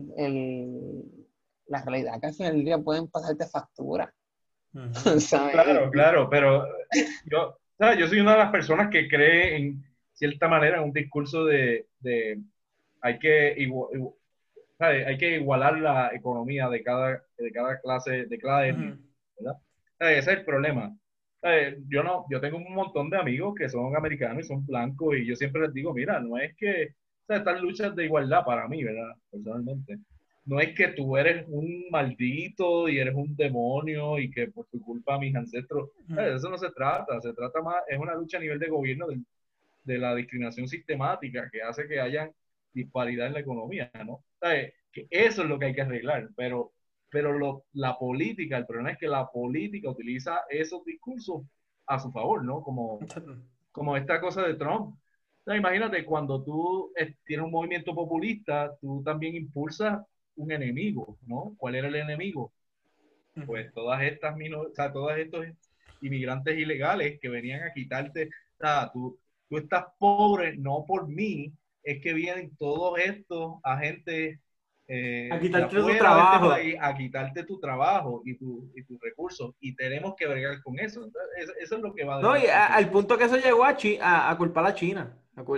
[SPEAKER 2] la realidad que al final del día pueden pasarte factura, ¿sabes?
[SPEAKER 3] Claro, claro, pero yo, ¿sabes? Yo soy una de las personas que cree en cierta manera en un discurso de hay que, ¿sabes? Hay que igualar la economía de cada clase, de cada etnia, ¿verdad? ¿Sabes? Ese es el problema. ¿Sabes? Yo tengo un montón de amigos que son americanos y son blancos y yo siempre les digo, mira, no es que, ¿sabes? Estas luchas de igualdad para mí, ¿verdad? Personalmente. No es que tú eres un maldito y eres un demonio y que por tu culpa mis ancestros, ¿sabes? De eso no se trata más, es una lucha a nivel de gobierno de la discriminación sistemática que hace que haya disparidad en la economía, ¿no? ¿Sabes? Que eso es lo que hay que arreglar, pero la política, el problema es que la política utiliza esos discursos a su favor, ¿no? Como esta cosa de Trump. No, imagínate, cuando tú tienes un movimiento populista, tú también impulsas un enemigo, ¿no? ¿Cuál era el enemigo? Pues o sea, todos estos inmigrantes ilegales que venían a quitarte, o sea, tú estás pobre no por mí, es que vienen todos estos agentes
[SPEAKER 1] A
[SPEAKER 3] de
[SPEAKER 1] quitarte tu
[SPEAKER 3] afuera de este
[SPEAKER 1] trabajo.
[SPEAKER 3] país a quitarte tu trabajo y tus recursos y tenemos que bregar con eso. Entonces, eso es lo que va
[SPEAKER 1] No, y
[SPEAKER 3] detrás de ese
[SPEAKER 1] al
[SPEAKER 3] discurso.
[SPEAKER 1] punto que eso llegó a culpar a China.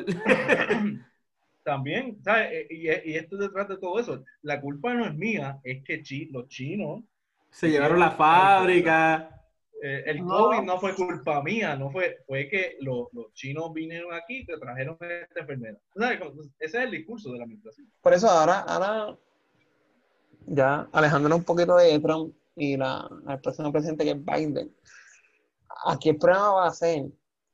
[SPEAKER 3] También, ¿sabes? Y esto detrás de todo eso, la culpa no es mía, es que los chinos
[SPEAKER 1] Se llevaron la
[SPEAKER 3] hicieron tal cosa.
[SPEAKER 1] fábrica.
[SPEAKER 3] El COVID
[SPEAKER 2] No,
[SPEAKER 3] no fue culpa mía, no fue que los chinos vinieron aquí y te trajeron esta enfermedad. ¿Sabes? Ese es el discurso de la administración.
[SPEAKER 2] por eso ahora ya alejándonos un poquito de Trump y el próximo presidente que es Biden, aquí el problema va a ser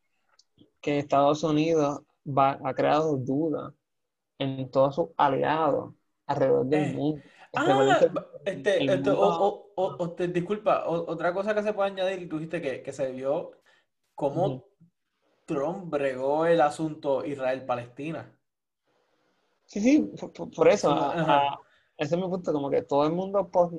[SPEAKER 2] que Estados Unidos ha creado dudas en todos sus aliados alrededor del
[SPEAKER 1] Eh,
[SPEAKER 2] mundo. Recuerden que el mundo...
[SPEAKER 1] disculpa, otra cosa que se puede añadir, tú dijiste que se vio
[SPEAKER 2] Ujú.
[SPEAKER 1] cómo Trump bregó el asunto Israel-Palestina.
[SPEAKER 2] Sí, sí, por eso,
[SPEAKER 1] Ajá.
[SPEAKER 2] ese es mi punto, como que todo el mundo por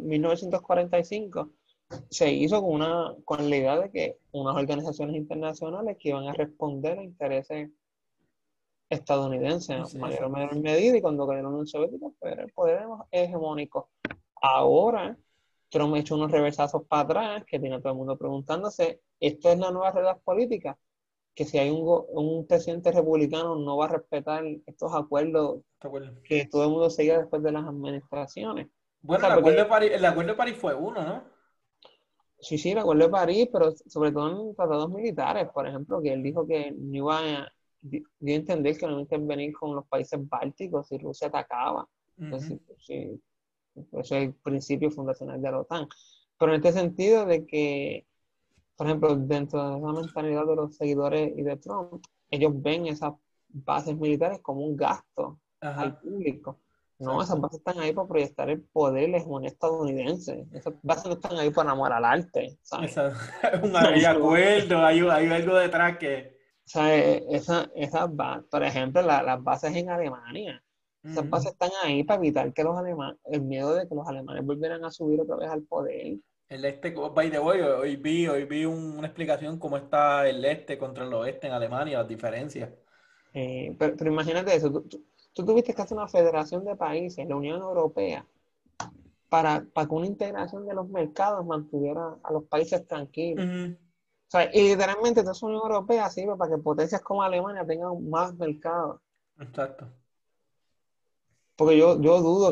[SPEAKER 2] 1945 se hizo con la idea de que unas organizaciones internacionales que iban a responder a intereses estadounidenses en mayor o
[SPEAKER 1] Exacto.
[SPEAKER 2] menor medida, y cuando cayó la Unión Soviética, pues era el poder hegemónico. Ahora, Trump ha hecho unos reversazos para atrás, que tiene a todo el mundo preguntándose, ¿esto es la nueva realidad política? Que si hay un presidente republicano no va a respetar estos acuerdos
[SPEAKER 1] ¿Te acuerdas?
[SPEAKER 2] que todo el mundo seguía después de las administraciones. O
[SPEAKER 1] Bueno,
[SPEAKER 2] sea, porque
[SPEAKER 1] El acuerdo de París fue uno, ¿no?
[SPEAKER 2] sí, sí, el acuerdo de París, pero sobre todo en tratados militares, por ejemplo, que él dijo que no iba dio a entender que no iba a intervenir con los países bálticos si Rusia atacaba.
[SPEAKER 1] Ujú.
[SPEAKER 2] Entonces, sí, eso es el principio fundacional de la OTAN. Pero en este sentido de que, por ejemplo, dentro de esa mentalidad de los seguidores y de Trump, ellos ven esas bases militares como un gasto al
[SPEAKER 1] Ajá,
[SPEAKER 2] público. No, esas
[SPEAKER 1] exacto.
[SPEAKER 2] bases están ahí para proyectar el poder y la hegemonía estadounidense. Esas bases no están ahí para amor al arte, ¿sabes?
[SPEAKER 1] Hay
[SPEAKER 2] Eso,
[SPEAKER 1] acuerdo, hay algo detrás que...
[SPEAKER 2] ¿sabes? Por ejemplo, las bases en Alemania, esas
[SPEAKER 1] Ujú.
[SPEAKER 2] bases están ahí para evitar que los alemanes, el miedo de que los alemanes volvieran a subir otra vez al poder.
[SPEAKER 1] El este, by the way, hoy vi una explicación cómo está el este contra el oeste en Alemania, las diferencias.
[SPEAKER 2] Pero imagínate eso, tú tuviste que hacer una federación de países, la Unión Europea, para que una integración de los mercados mantuviera a los países tranquilos.
[SPEAKER 1] Ujú.
[SPEAKER 2] O sea, y literalmente toda esa Unión Europea sirve para que potencias como Alemania tengan más mercados.
[SPEAKER 1] Exacto.
[SPEAKER 2] Porque yo dudo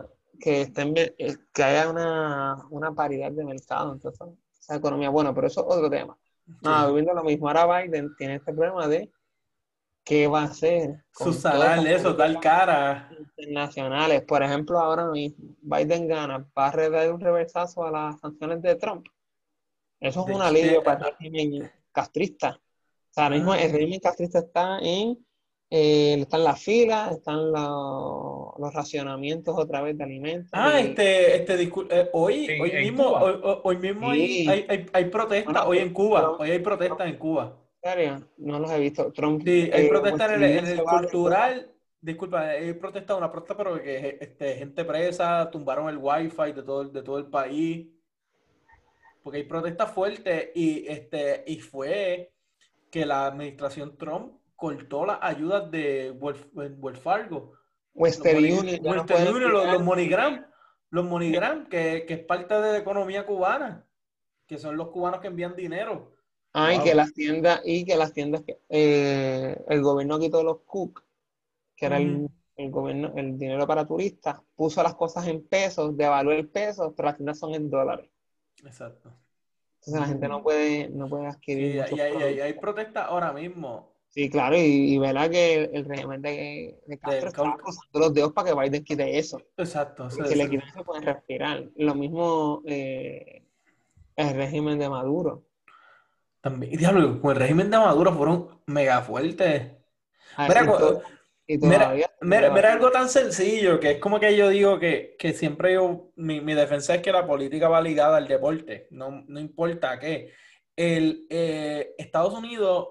[SPEAKER 2] que haya una paridad de mercado en toda esa economía. Bueno, pero eso es otro tema. Nada,
[SPEAKER 1] Sí.
[SPEAKER 2] viendo lo mismo, ahora Biden tiene este problema de ¿qué va a hacer con todas
[SPEAKER 1] Subsanar
[SPEAKER 2] estas
[SPEAKER 1] eso, dar
[SPEAKER 2] políticas
[SPEAKER 1] cara.
[SPEAKER 2] internacionales? Por ejemplo, ahora mismo Biden gana, va a dar un reversazo a las sanciones de Trump. Eso es
[SPEAKER 1] De,
[SPEAKER 2] un
[SPEAKER 1] de-
[SPEAKER 2] alivio para el régimen castrista. O sea, ahora mismo el
[SPEAKER 1] ah,
[SPEAKER 2] régimen castrista está en la fila, están los racionamientos otra vez de alimentos y
[SPEAKER 1] hoy
[SPEAKER 3] En
[SPEAKER 1] mismo,
[SPEAKER 3] Cuba.
[SPEAKER 1] hoy mismo
[SPEAKER 2] sí,
[SPEAKER 1] hay protestas,
[SPEAKER 2] bueno,
[SPEAKER 1] hoy en Cuba,
[SPEAKER 2] Trump,
[SPEAKER 1] hoy hay protestas
[SPEAKER 2] Trump,
[SPEAKER 1] en Cuba.
[SPEAKER 2] en serio, no los he visto. Trump
[SPEAKER 1] Sí, hay protestas
[SPEAKER 2] escribió
[SPEAKER 1] en
[SPEAKER 2] ese
[SPEAKER 1] el
[SPEAKER 2] barrio y todo.
[SPEAKER 1] cultural, disculpa, hay protestas, una protesta, pero que gente presa, tumbaron el wifi de todo el país, porque hay protestas fuertes y fue que la administración Trump cortó las ayudas de Wells Fargo.
[SPEAKER 2] Western Union ya no
[SPEAKER 1] Western
[SPEAKER 2] puede
[SPEAKER 1] Union,
[SPEAKER 2] enviar.
[SPEAKER 1] Los MoneyGram, que es parte de la economía cubana, que son los cubanos que envían dinero.
[SPEAKER 3] Wow.
[SPEAKER 2] Y que las tiendas el gobierno quitó los cook, que era
[SPEAKER 1] Ujú.
[SPEAKER 2] el gobierno, el dinero para turistas, puso las cosas en pesos, devaluó el peso, pero las tiendas son en dólares.
[SPEAKER 1] Exacto.
[SPEAKER 2] Entonces la gente no puede
[SPEAKER 1] Sí,
[SPEAKER 2] adquirir muchos
[SPEAKER 1] hay
[SPEAKER 2] productos.
[SPEAKER 1] protestas ahora mismo
[SPEAKER 2] Sí, claro, y verá que el régimen de Castro
[SPEAKER 1] del
[SPEAKER 2] está
[SPEAKER 1] cauca.
[SPEAKER 2] cruzando los dedos para que Biden quite eso.
[SPEAKER 1] Exacto.
[SPEAKER 2] Porque si le quitan eso pueden respirar. Lo mismo el régimen de Maduro.
[SPEAKER 1] También, y diablo, con el régimen de Maduro fueron mega fuertes.
[SPEAKER 2] Ah,
[SPEAKER 1] Mira,
[SPEAKER 2] y todavía sigue
[SPEAKER 1] mira
[SPEAKER 2] debatiendo.
[SPEAKER 1] algo tan sencillo que es como que yo digo que siempre mi defensa es que la política va ligada al deporte, no importa qué. Estados Unidos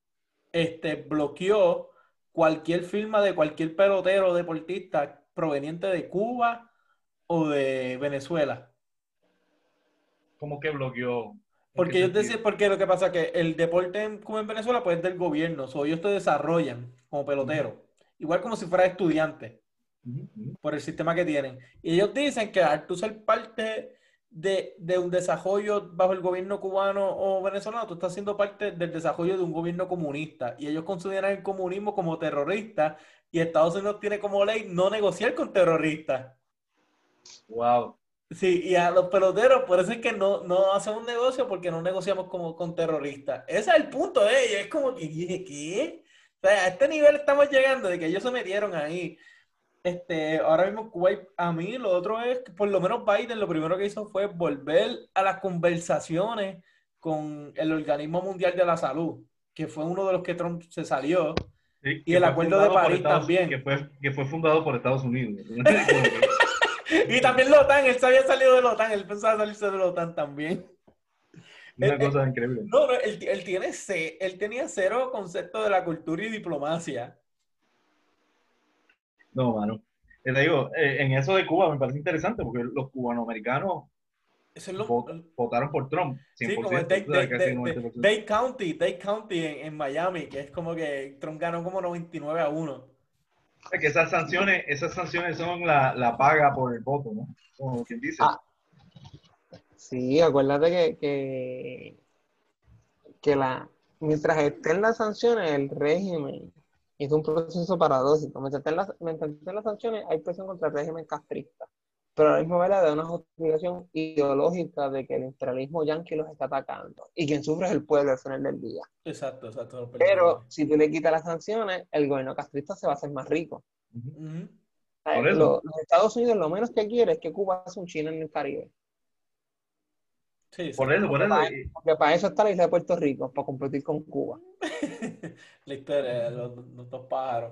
[SPEAKER 1] bloqueó cualquier firma de cualquier pelotero o deportista proveniente de Cuba o de Venezuela.
[SPEAKER 3] ¿Cómo que bloqueó? ¿En qué
[SPEAKER 1] Porque ellos
[SPEAKER 3] sentido?
[SPEAKER 1] decían, porque lo que pasa es que el deporte en Cuba en Venezuela pues es del gobierno, o ellos te desarrollan como
[SPEAKER 3] Ujú,
[SPEAKER 1] pelotero, igual como si fuera estudiante
[SPEAKER 3] ujú, ujú.
[SPEAKER 1] por el sistema que tienen. Y ellos dicen que al tú ser parte de un desarrollo bajo el gobierno cubano o venezolano, tú estás siendo parte del desarrollo de un gobierno comunista. Y ellos consideran el comunismo como terrorista y Estados Unidos tiene como ley no negociar con terroristas.
[SPEAKER 3] Wow.
[SPEAKER 1] Sí, y a los peloteros, por eso es que no hacen un negocio porque no negociamos como con terroristas. Ese es el punto de ellos. Es como que, ¿qué? O sea, a este nivel estamos llegando de que ellos se metieron ahí. Ahora mismo Kuwait, a mí lo otro es que por lo menos Biden lo primero que hizo fue volver a las conversaciones con el Organismo Mundial de la Salud, que fue uno de los que Trump se salió,
[SPEAKER 3] Sí,
[SPEAKER 1] y el Acuerdo de París también.
[SPEAKER 3] que fue fundado por Estados Unidos. Como que,
[SPEAKER 1] Y también la OTAN, él se había salido de la OTAN, él pensaba salirse de la OTAN también.
[SPEAKER 3] una cosa increíble.
[SPEAKER 1] No, él tenía cero concepto de la cultura y diplomacia.
[SPEAKER 3] No, mano. Te digo, en eso de Cuba me parece interesante porque los cubanoamericanos
[SPEAKER 1] Eso es
[SPEAKER 3] votaron por Trump,
[SPEAKER 1] sí, como
[SPEAKER 3] 100%, o sea, casi 90%.
[SPEAKER 1] Dade County en Miami, que es como que Trump ganó como 99-1.
[SPEAKER 3] O sea, que esas sanciones son la paga por el voto, ¿no? Como quien dice.
[SPEAKER 2] Ah, sí, acuérdate que mientras estén las sanciones, el régimen es un proceso paradójico. Mientras estén las sanciones, hay presión contra el régimen castrista. Pero a la misma vez de una justificación ideológica de que el imperialismo yanqui los está atacando. Y quien sufre es el pueblo al final del día.
[SPEAKER 1] Exacto, los
[SPEAKER 2] Pero
[SPEAKER 1] perdedores.
[SPEAKER 2] si tú le quitas las sanciones, el gobierno castrista se va a hacer más rico.
[SPEAKER 3] Ujú.
[SPEAKER 1] Ujú.
[SPEAKER 3] Por
[SPEAKER 2] ¿Sabes?
[SPEAKER 3] eso,
[SPEAKER 2] Los Estados Unidos lo menos que quiere es que Cuba sea un China en el Caribe.
[SPEAKER 1] Sí,
[SPEAKER 3] por eso,
[SPEAKER 1] exacto.
[SPEAKER 3] por eso.
[SPEAKER 2] Porque para eso está la isla de Puerto Rico, para competir con Cuba.
[SPEAKER 1] La historia de los dos pájaros.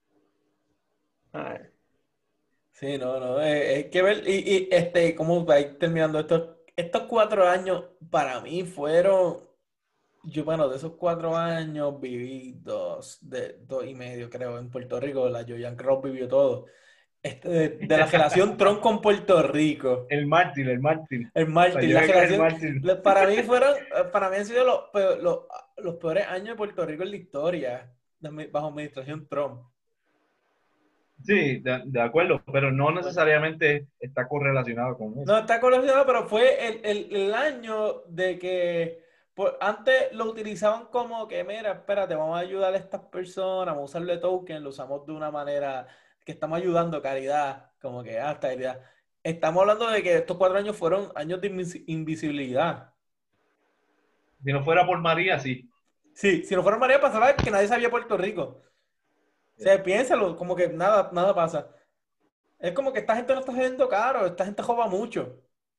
[SPEAKER 2] A ver.
[SPEAKER 1] Sí, no, hay que ver, cómo va a ir terminando estos 4 años, para mí bueno, de esos 4 años viví 2 y medio, creo, en Puerto Rico, la Joyan Cross vivió todo. De la relación Trump con Puerto Rico,
[SPEAKER 3] El mártir.
[SPEAKER 1] el
[SPEAKER 3] La
[SPEAKER 1] Martin, la
[SPEAKER 3] lluvia que es el
[SPEAKER 1] relación,
[SPEAKER 3] mártir.
[SPEAKER 1] para mí han sido los peores años de Puerto Rico en la historia, bajo administración Trump.
[SPEAKER 3] Sí, de acuerdo, pero no necesariamente está correlacionado con
[SPEAKER 1] No
[SPEAKER 3] eso.
[SPEAKER 1] está relacionado, pero fue el año de que antes lo utilizaban como que, mira, espérate, vamos a ayudar a estas personas, vamos a usarle token, lo usamos de una manera que estamos ayudando, caridad, como que hasta caridad. Estamos hablando de que estos 4 años fueron años de invisibilidad.
[SPEAKER 3] Si no fuera por María, sí.
[SPEAKER 1] Sí, si no fuera María pasaba que nadie sabía Puerto Rico. O sea, piénsalo, como que nada pasa. Es como que esta gente no está saliendo caro, esta gente joba mucho.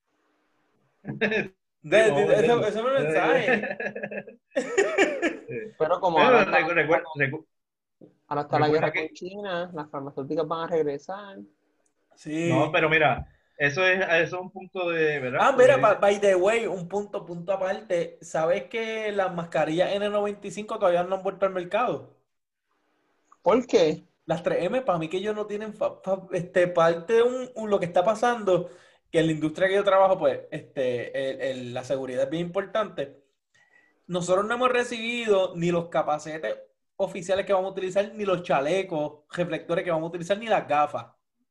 [SPEAKER 3] Sí, vamos a
[SPEAKER 1] Ese
[SPEAKER 3] venderlo.
[SPEAKER 1] es mi mensaje.
[SPEAKER 2] Pero como ahora
[SPEAKER 3] Pero
[SPEAKER 2] está, ahora está la
[SPEAKER 3] recuerda
[SPEAKER 2] guerra con
[SPEAKER 3] que,
[SPEAKER 2] China, las farmacéuticas van a regresar.
[SPEAKER 3] no,
[SPEAKER 1] Sí.
[SPEAKER 3] pero mira, eso es un punto de, ¿verdad?
[SPEAKER 1] Ah, mira,
[SPEAKER 3] Pues,
[SPEAKER 1] by the way, un punto aparte. ¿Sabes que las mascarillas N95 todavía no han vuelto al mercado?
[SPEAKER 2] ¿Por qué?
[SPEAKER 1] Las 3M, para mí que ellos no tienen parte de lo que está pasando, que en la industria que yo trabajo, pues, la seguridad es bien importante. Nosotros no hemos recibido ni los capacetes oficiales que vamos a utilizar, ni los chalecos reflectores que vamos a utilizar, ni las gafas.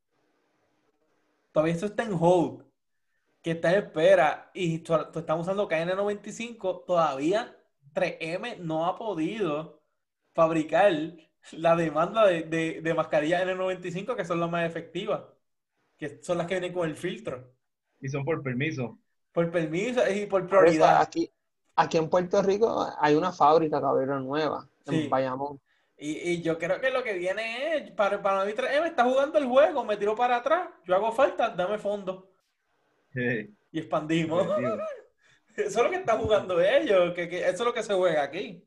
[SPEAKER 1] Todavía eso está en hold, que está en espera, y estamos usando KN95, todavía 3M no ha podido fabricar la demanda de mascarillas N95 que son las más efectivas, que son las que vienen con el filtro,
[SPEAKER 3] y son por permiso.
[SPEAKER 1] por permiso y por
[SPEAKER 2] Por eso
[SPEAKER 1] prioridad.
[SPEAKER 2] aquí en Puerto Rico hay una fábrica, cabrón, nueva, en
[SPEAKER 1] Sí.
[SPEAKER 2] Bayamón.
[SPEAKER 1] Y yo creo que lo que viene es, para mí 3M está jugando el juego, me tiró para atrás, yo hago falta, dame fondo. Y expandimos.
[SPEAKER 3] Definitivo.
[SPEAKER 1] Eso es lo que están jugando ellos, que eso es lo que se juega aquí.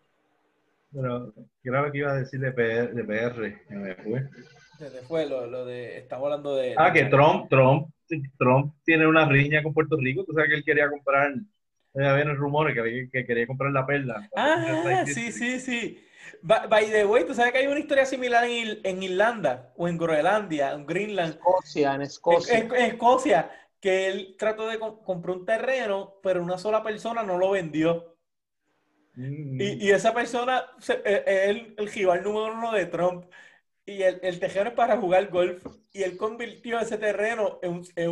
[SPEAKER 3] Pero, ¿qué era lo que iba a decir de PR? Que me fue.
[SPEAKER 1] Desde fue lo de, estamos hablando
[SPEAKER 3] Ah,
[SPEAKER 1] de
[SPEAKER 3] que
[SPEAKER 1] China.
[SPEAKER 3] Trump tiene una riña con Puerto Rico. Tú sabes que él quería comprar, había rumores que quería comprar la perla para hacer un
[SPEAKER 1] Ah,
[SPEAKER 3] Rice
[SPEAKER 1] sí,
[SPEAKER 3] District.
[SPEAKER 1] sí, sí. By the way, tú sabes que hay una historia similar en Irlanda o en Groenlandia, en Greenland,
[SPEAKER 2] Escocia, en Escocia.
[SPEAKER 1] en Escocia, que él trató de comprar un terreno, pero una sola persona no lo vendió.
[SPEAKER 3] Mm,
[SPEAKER 1] Y esa persona es el rival número uno de Trump. Y el terreno es para jugar golf. Y él convirtió ese terreno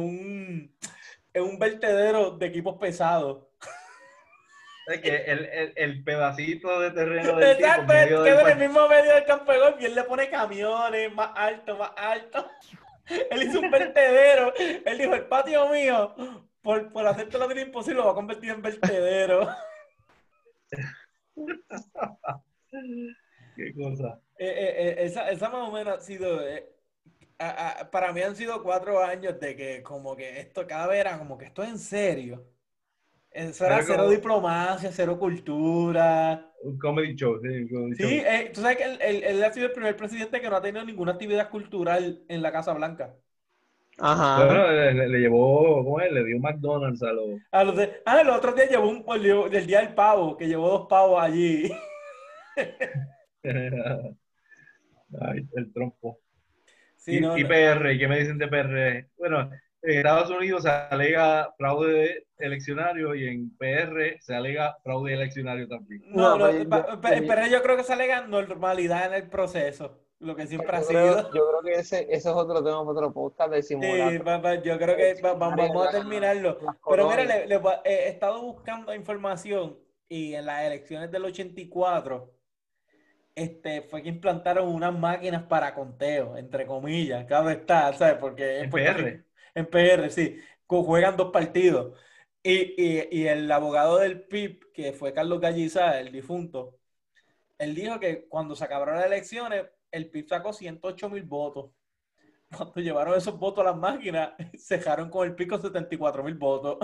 [SPEAKER 1] en un vertedero de equipos pesados.
[SPEAKER 3] es que el pedacito de terreno del tipo en
[SPEAKER 1] Exacto,
[SPEAKER 3] medio del
[SPEAKER 1] queda en el
[SPEAKER 3] parque.
[SPEAKER 1] mismo medio del campo de golf y él le pone camiones más alto, más alto. Él hizo un vertedero. Él dijo, el patio mío, por hacerte la vida imposible, lo va a convertir en vertedero.
[SPEAKER 3] Qué cosa.
[SPEAKER 1] Esa más o menos ha sido, para mí han sido 4 años de que como que esto cada vez era como que esto es en serio. Eso era
[SPEAKER 3] Era
[SPEAKER 1] cero
[SPEAKER 3] como
[SPEAKER 1] diplomacia, cero cultura.
[SPEAKER 3] un comedy show, sí, un comedy
[SPEAKER 1] Sí,
[SPEAKER 3] show.
[SPEAKER 1] tú sabes que él ha sido el primer presidente que no ha tenido ninguna actividad cultural en la Casa Blanca.
[SPEAKER 2] Ajá.
[SPEAKER 3] Bueno, le llevó, ¿cómo es? Le dio un McDonald's a los...
[SPEAKER 1] El otro día llevó del Día del Pavo, que llevó 2 pavos allí.
[SPEAKER 3] Ay, el trompo.
[SPEAKER 1] Sí, no,
[SPEAKER 3] Y
[SPEAKER 1] no.
[SPEAKER 3] PR, ¿qué me dicen de PR? Bueno, en Estados Unidos se alega fraude eleccionario y en PR se alega fraude eleccionario también.
[SPEAKER 1] No,
[SPEAKER 2] No,
[SPEAKER 1] no,
[SPEAKER 2] pero
[SPEAKER 1] pero yo creo que se alega normalidad en el proceso, lo que siempre ha sido.
[SPEAKER 2] yo creo que ese es otro tema para otro podcast de
[SPEAKER 1] Sí,
[SPEAKER 2] simulacro
[SPEAKER 1] yo creo que
[SPEAKER 2] eleccionario
[SPEAKER 1] vamos a terminarlo.
[SPEAKER 2] en las
[SPEAKER 1] Pero mira,
[SPEAKER 2] colonias.
[SPEAKER 1] he estado buscando información y en las elecciones del 84 fue que implantaron unas máquinas para conteo, entre comillas, claro está, ¿sabes? Porque en
[SPEAKER 3] En
[SPEAKER 1] Puerto Rico,
[SPEAKER 3] PR.
[SPEAKER 1] en PR, sí, juegan 2 partidos. Y el abogado del PIB, que fue Carlos Gallizá, el difunto, él dijo que cuando se acabaron las elecciones, el PIB sacó 108,000 votos. Cuando llevaron esos votos a las máquinas, cejaron con el pico 74,000 votos.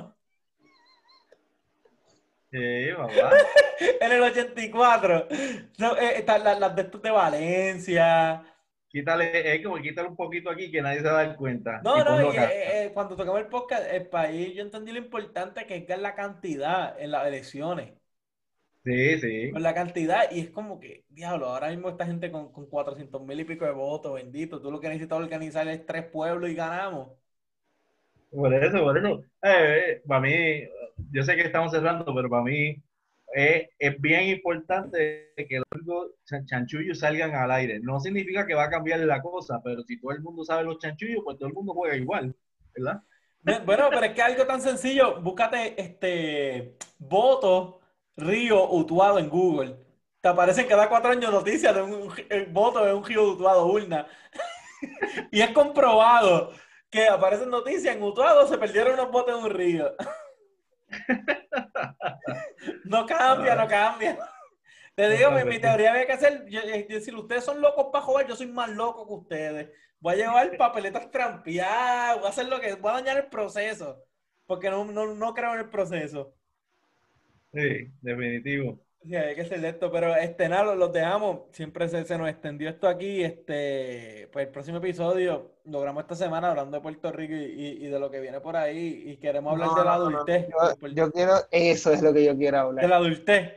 [SPEAKER 3] Papá.
[SPEAKER 1] En el 84. No, están las de estos de Valencia.
[SPEAKER 3] Quítale, es como quítale un poquito aquí que nadie se va a dar cuenta y
[SPEAKER 1] No, no,
[SPEAKER 3] ponlo
[SPEAKER 1] y
[SPEAKER 3] acá.
[SPEAKER 1] cuando tocamos el podcast, el país, yo entendí lo importante que es la cantidad en las elecciones.
[SPEAKER 3] Sí,
[SPEAKER 1] Con
[SPEAKER 3] sí.
[SPEAKER 1] la cantidad, y es como que, diablo, ahora mismo esta gente con 400,000 y pico de votos, bendito. Tú lo que necesitas organizar es 3 pueblos y ganamos.
[SPEAKER 3] Por eso, por eso. Para mí, yo sé que estamos cerrando, pero para mí es bien importante que los chanchullos salgan al aire. No significa que va a cambiar la cosa, pero si todo el mundo sabe los chanchullos, pues todo el mundo juega igual, ¿verdad?
[SPEAKER 1] Bueno, pero es que algo tan sencillo, búscate voto Río Utuado en Google. Te aparecen cada 4 años noticias de un voto de un río Utuado urna. Y es comprobado que aparecen noticias en Utuado se perdieron unos votos en un río. No cambia, no
[SPEAKER 3] Ah,
[SPEAKER 1] cambia. Te digo, mi
[SPEAKER 3] Totalmente.
[SPEAKER 1] teoría había que hacer, decir, ustedes son locos para jugar, yo soy más loco que ustedes. Voy a llevar papeletas trampeadas, voy a hacer voy a dañar el proceso, porque no creo en el proceso.
[SPEAKER 3] Sí, definitivo.
[SPEAKER 1] Sí, hay que hacer esto, pero nada, los dejamos. Siempre se nos extendió esto aquí. Pues el próximo episodio logramos esta semana hablando de Puerto Rico y de lo que viene por ahí. Y queremos hablar
[SPEAKER 2] No,
[SPEAKER 1] de la
[SPEAKER 2] no, no, no.
[SPEAKER 1] adultez.
[SPEAKER 2] Yo quiero, eso es lo que yo quiero
[SPEAKER 1] De
[SPEAKER 2] hablar.
[SPEAKER 1] la adultez.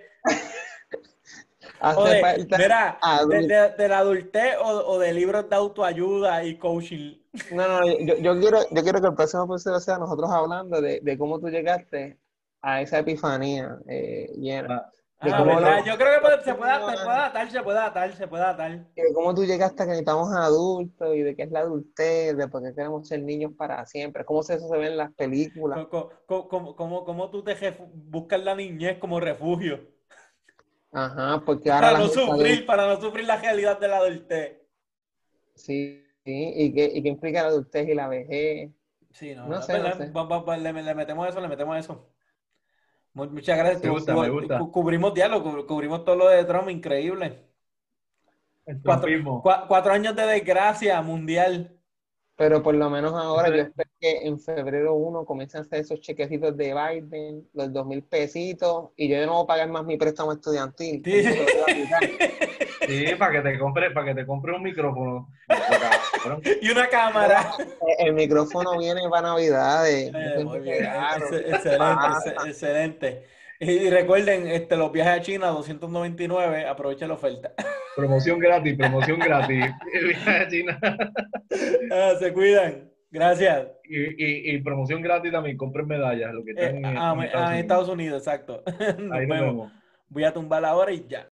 [SPEAKER 1] O
[SPEAKER 2] Hace falta
[SPEAKER 1] verá,
[SPEAKER 2] adulto.
[SPEAKER 1] de la adultez o de libros de autoayuda y coaching.
[SPEAKER 2] No, no, yo quiero que el próximo episodio sea nosotros hablando de cómo tú llegaste a esa epifanía llena.
[SPEAKER 3] Ah,
[SPEAKER 2] De
[SPEAKER 1] Ah,
[SPEAKER 2] cómo
[SPEAKER 1] ¿verdad?
[SPEAKER 2] los
[SPEAKER 1] Yo creo que se puede,
[SPEAKER 2] niños,
[SPEAKER 1] se puede adaptar.
[SPEAKER 2] de cómo tú llegaste a que necesitamos adultos y de qué es la adultez, de por qué queremos ser niños para siempre, cómo eso se ve en las películas.
[SPEAKER 1] Cómo tú buscas la niñez como refugio.
[SPEAKER 2] Ajá, porque ahora la gente
[SPEAKER 1] Para no sufrir la realidad de la adultez.
[SPEAKER 2] sí, sí, y qué implica la adultez y la vejez.
[SPEAKER 1] Sí, no,
[SPEAKER 2] No
[SPEAKER 1] es
[SPEAKER 2] sé, no
[SPEAKER 1] verdad.
[SPEAKER 2] sé.
[SPEAKER 1] Le metemos eso, le metemos eso. Muchas gracias.
[SPEAKER 3] me gusta, me gusta.
[SPEAKER 1] Cubrimos diálogo, cubrimos todo lo de Trump, increíble.
[SPEAKER 3] El trumpismo.
[SPEAKER 1] 4 años de desgracia mundial.
[SPEAKER 2] Pero por lo menos ahora
[SPEAKER 3] Eso
[SPEAKER 2] yo
[SPEAKER 3] es-
[SPEAKER 2] espero que en febrero 1 comiencen a hacer esos chequecitos de Biden, los 2,000 pesitos, y yo no voy a pagar más mi préstamo estudiantil.
[SPEAKER 1] Sí.
[SPEAKER 2] Eso se lo voy a aplicar.
[SPEAKER 3] Sí, para que te compre un micrófono. Cabrón.
[SPEAKER 1] Y una cámara.
[SPEAKER 2] El micrófono viene para Navidades. Yo
[SPEAKER 1] Muy
[SPEAKER 2] siempre
[SPEAKER 1] bien,
[SPEAKER 2] regalo.
[SPEAKER 1] excelente,
[SPEAKER 2] Pasa.
[SPEAKER 1] excelente. Y recuerden, los viajes a China, 299, aprovechen la oferta.
[SPEAKER 3] Promoción gratis, promoción gratis. Viaje a China.
[SPEAKER 1] Se cuidan. Gracias.
[SPEAKER 3] Y promoción gratis también, compren medallas, los que están en Estados
[SPEAKER 1] En
[SPEAKER 3] Unidos.
[SPEAKER 1] Estados Unidos, exacto. Nos
[SPEAKER 3] Ahí nos
[SPEAKER 1] vemos.
[SPEAKER 3] vemos.
[SPEAKER 1] Voy a tumbar ahora y ya.